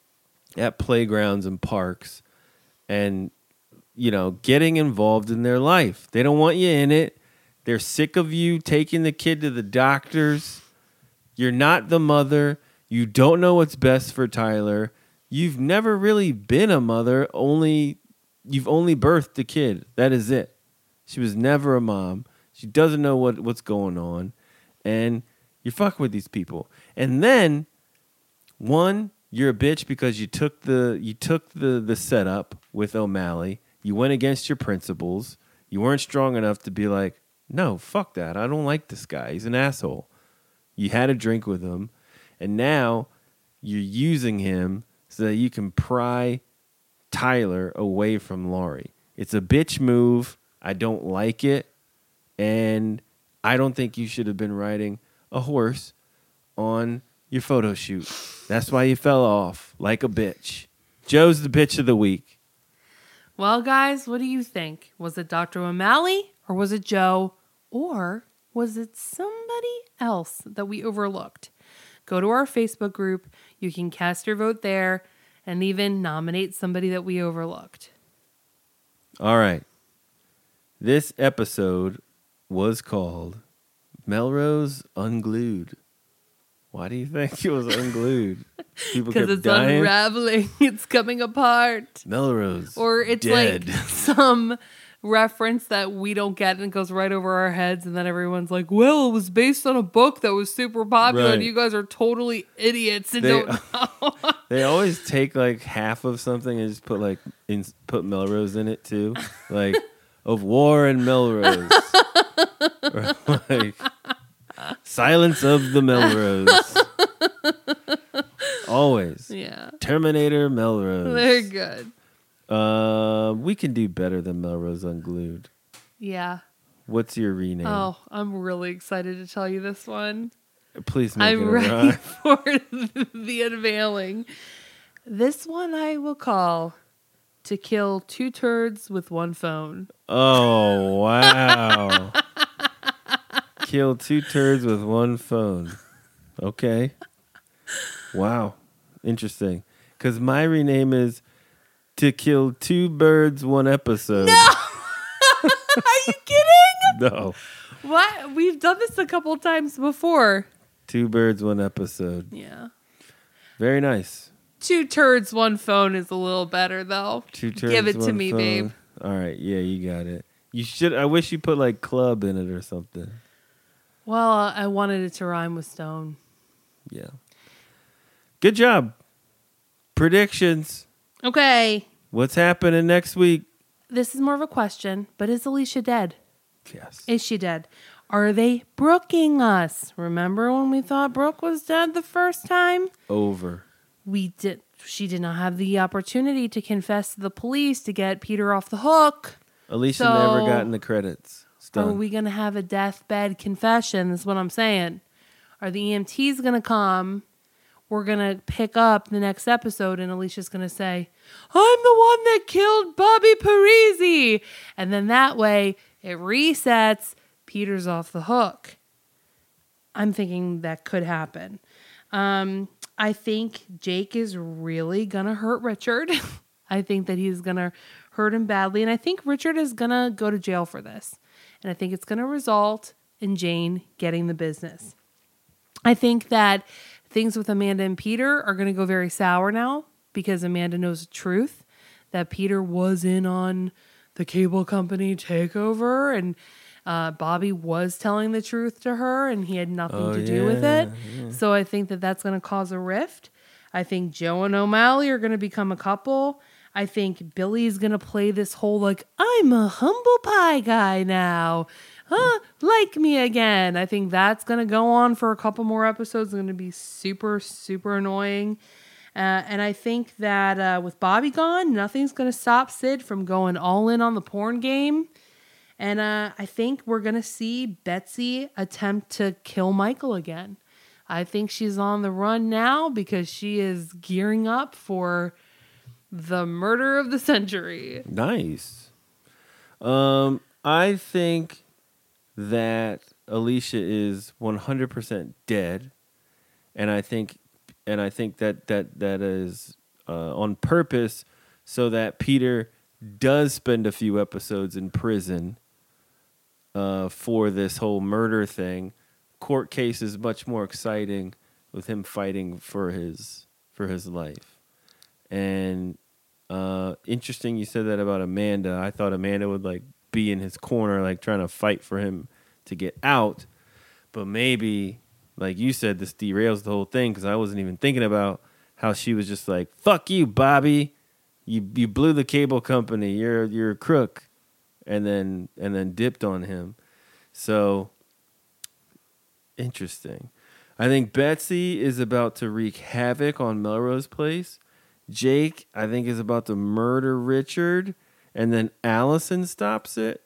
at playgrounds and parks and, getting involved in their life. They don't want you in it. They're sick of you taking the kid to the doctors. You're not the mother. You don't know what's best for Tyler. You've never really been a mother. You've only birthed the kid. That is it. She was never a mom. She doesn't know what's going on. And you're fucking with these people. And then, one, you're a bitch because you took the setup with O'Malley. You went against your principles. You weren't strong enough to be like, no, fuck that. I don't like this guy. He's an asshole. You had a drink with him. And now you're using him so that you can pry Tyler away from Laurie. It's a bitch move. I don't like it. And I don't think you should have been riding a horse on your photo shoot. That's why you fell off like a bitch. Joe's the bitch of the week.
Well, guys, what do you think? Was it Dr. O'Malley or was it Joe? Or was it somebody else that we overlooked? Go to our Facebook group. You can cast your vote there and even nominate somebody that we overlooked.
All right. This episode was called Melrose Unglued. Why do you think it was unglued? People
Because
kept
it's
dying.
unraveling. It's coming apart.
Melrose.
Or it's
dead.
like some reference that we don't get and it goes right over our heads. And then everyone's like, well, it was based on a book that was super popular.
Right.
And you guys are totally idiots and don't know.
They always take like half of something and just put Melrose in it too. Like of War in Melrose. Or like Silence of the Melrose. Always.
Yeah.
Terminator Melrose.
They're good.
We can do better than Melrose Unglued.
Yeah.
What's your rename?
Oh, I'm really excited to tell you this one.
Please make it
I'm
a
ready
rhyme.
for the unveiling. This one I will call To Kill Two Turds with One Phone.
Oh, wow. Kill two turds with one phone. Okay. Wow. Interesting. Because my rename is To Kill Two Birds, One Episode.
No! Are you kidding?
No.
What? We've done this a couple times before.
Two Birds, One Episode.
Yeah.
Very nice.
Two Turds, One Phone is a little better, though.
Two turds,
Give it to
one
me,
phone.
babe.
All right. Yeah, you got it. You should. I wish you put like club in it or something.
Well, I wanted it to rhyme with stone.
Yeah. Good job. Predictions.
Okay.
What's happening next week?
This is more of a question, but is Alicia dead?
Yes.
Is she dead? Are they brooking us? Remember when we thought Brooke was dead the first time?
Over.
She did not have the opportunity to confess to the police to get Peter off the hook.
Alicia
So-
never got in the credits. It's
Are
done.
we going to have a deathbed confession? That's what I'm saying. Are the EMTs going to come? We're going to pick up the next episode and Alicia's going to say, I'm the one that killed Bobby Parisi. And then that way it resets. Peter's off the hook. I'm thinking that could happen. I think Jake is really going to hurt Richard. I think that he's going to hurt him badly. And I think Richard is going to go to jail for this. And I think it's going to result in Jane getting the business. I think that things with Amanda and Peter are going to go very sour now because Amanda knows the truth that Peter was in on the cable company takeover, and Bobby was telling the truth to her, and he had nothing to do with it.
Yeah.
So I think that that's going to cause a rift. I think Joe and O'Malley are going to become a couple. I think Billy's going to play this whole, like, I'm a humble pie guy now. Like me again. I think that's going to go on for a couple more episodes. It's going to be super, super annoying. And I think that with Bobby gone, nothing's going to stop Sid from going all in on the porn game. And I think we're going to see Betsy attempt to kill Michael again. I think she's on the run now because she is gearing up for the murder of the century.
Nice. I think that Alicia is 100% dead, and I think that is on purpose so that Peter does spend a few episodes in prison for this whole murder thing. Court case is much more exciting with him fighting for his life. And interesting you said that about Amanda. I thought Amanda would like be in his corner, like trying to fight for him to get out. But maybe, like you said, this derails the whole thing because I wasn't even thinking about how she was just like, "Fuck you, Bobby. You blew the cable company. You're a crook," and then dipped on him. So interesting. I think Betsy is about to wreak havoc on Melrose Place. Jake, I think, is about to murder Richard, and then Allison stops it.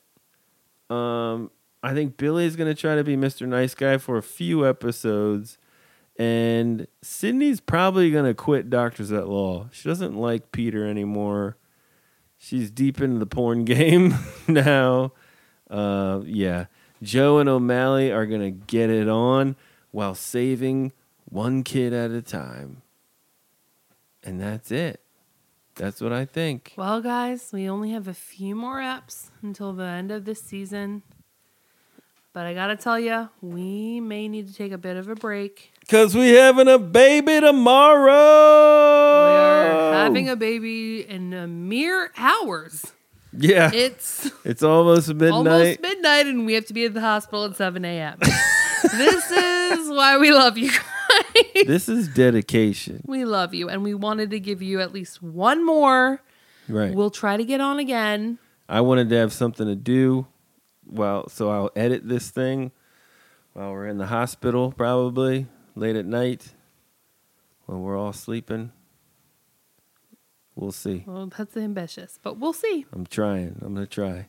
I think Billy is going to try to be Mr. Nice Guy for a few episodes, and Sydney's probably going to quit Doctors at Law. She doesn't like Peter anymore. She's deep into the porn game now. Yeah. Joe and O'Malley are going to get it on while saving one kid at a time. And that's it. That's what I think.
Well, guys, we only have a few more eps until the end of this season. But I got to tell you, we may need to take a bit of a break.
Because we having a baby tomorrow.
We are having a baby in a mere hours.
Yeah. It's almost midnight.
Almost midnight, and we have to be at the hospital at 7 a.m. This is why we love you guys.
This is dedication.
We love you, and we wanted to give you at least one more.
Right.
We'll try to get on again.
I wanted to have something to do. So I'll edit this thing while we're in the hospital, probably late at night when we're all sleeping. We'll see.
Well, that's ambitious, but we'll see.
I'm trying. I'm going to try.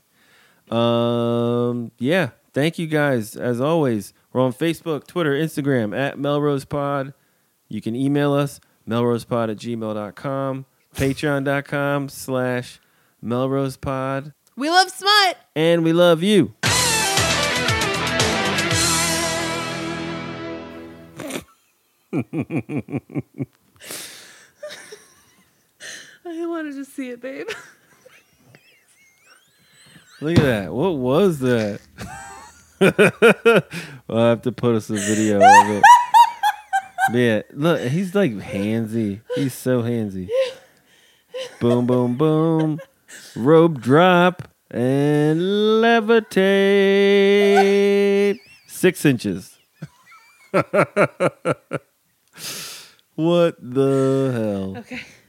Yeah. Thank you guys. As always, we're on Facebook, Twitter, Instagram at Melrose Pod. You can email us, melrosepod@gmail.com, patreon.com/melrosepod.
We love smut.
And we love you.
I wanted to see it, babe.
Look at that. What was that? I'll have to put us a video of it. Yeah, look, he's like handsy. He's so handsy. Boom, boom, boom. Rope drop and levitate. 6 inches. What the hell?
Okay.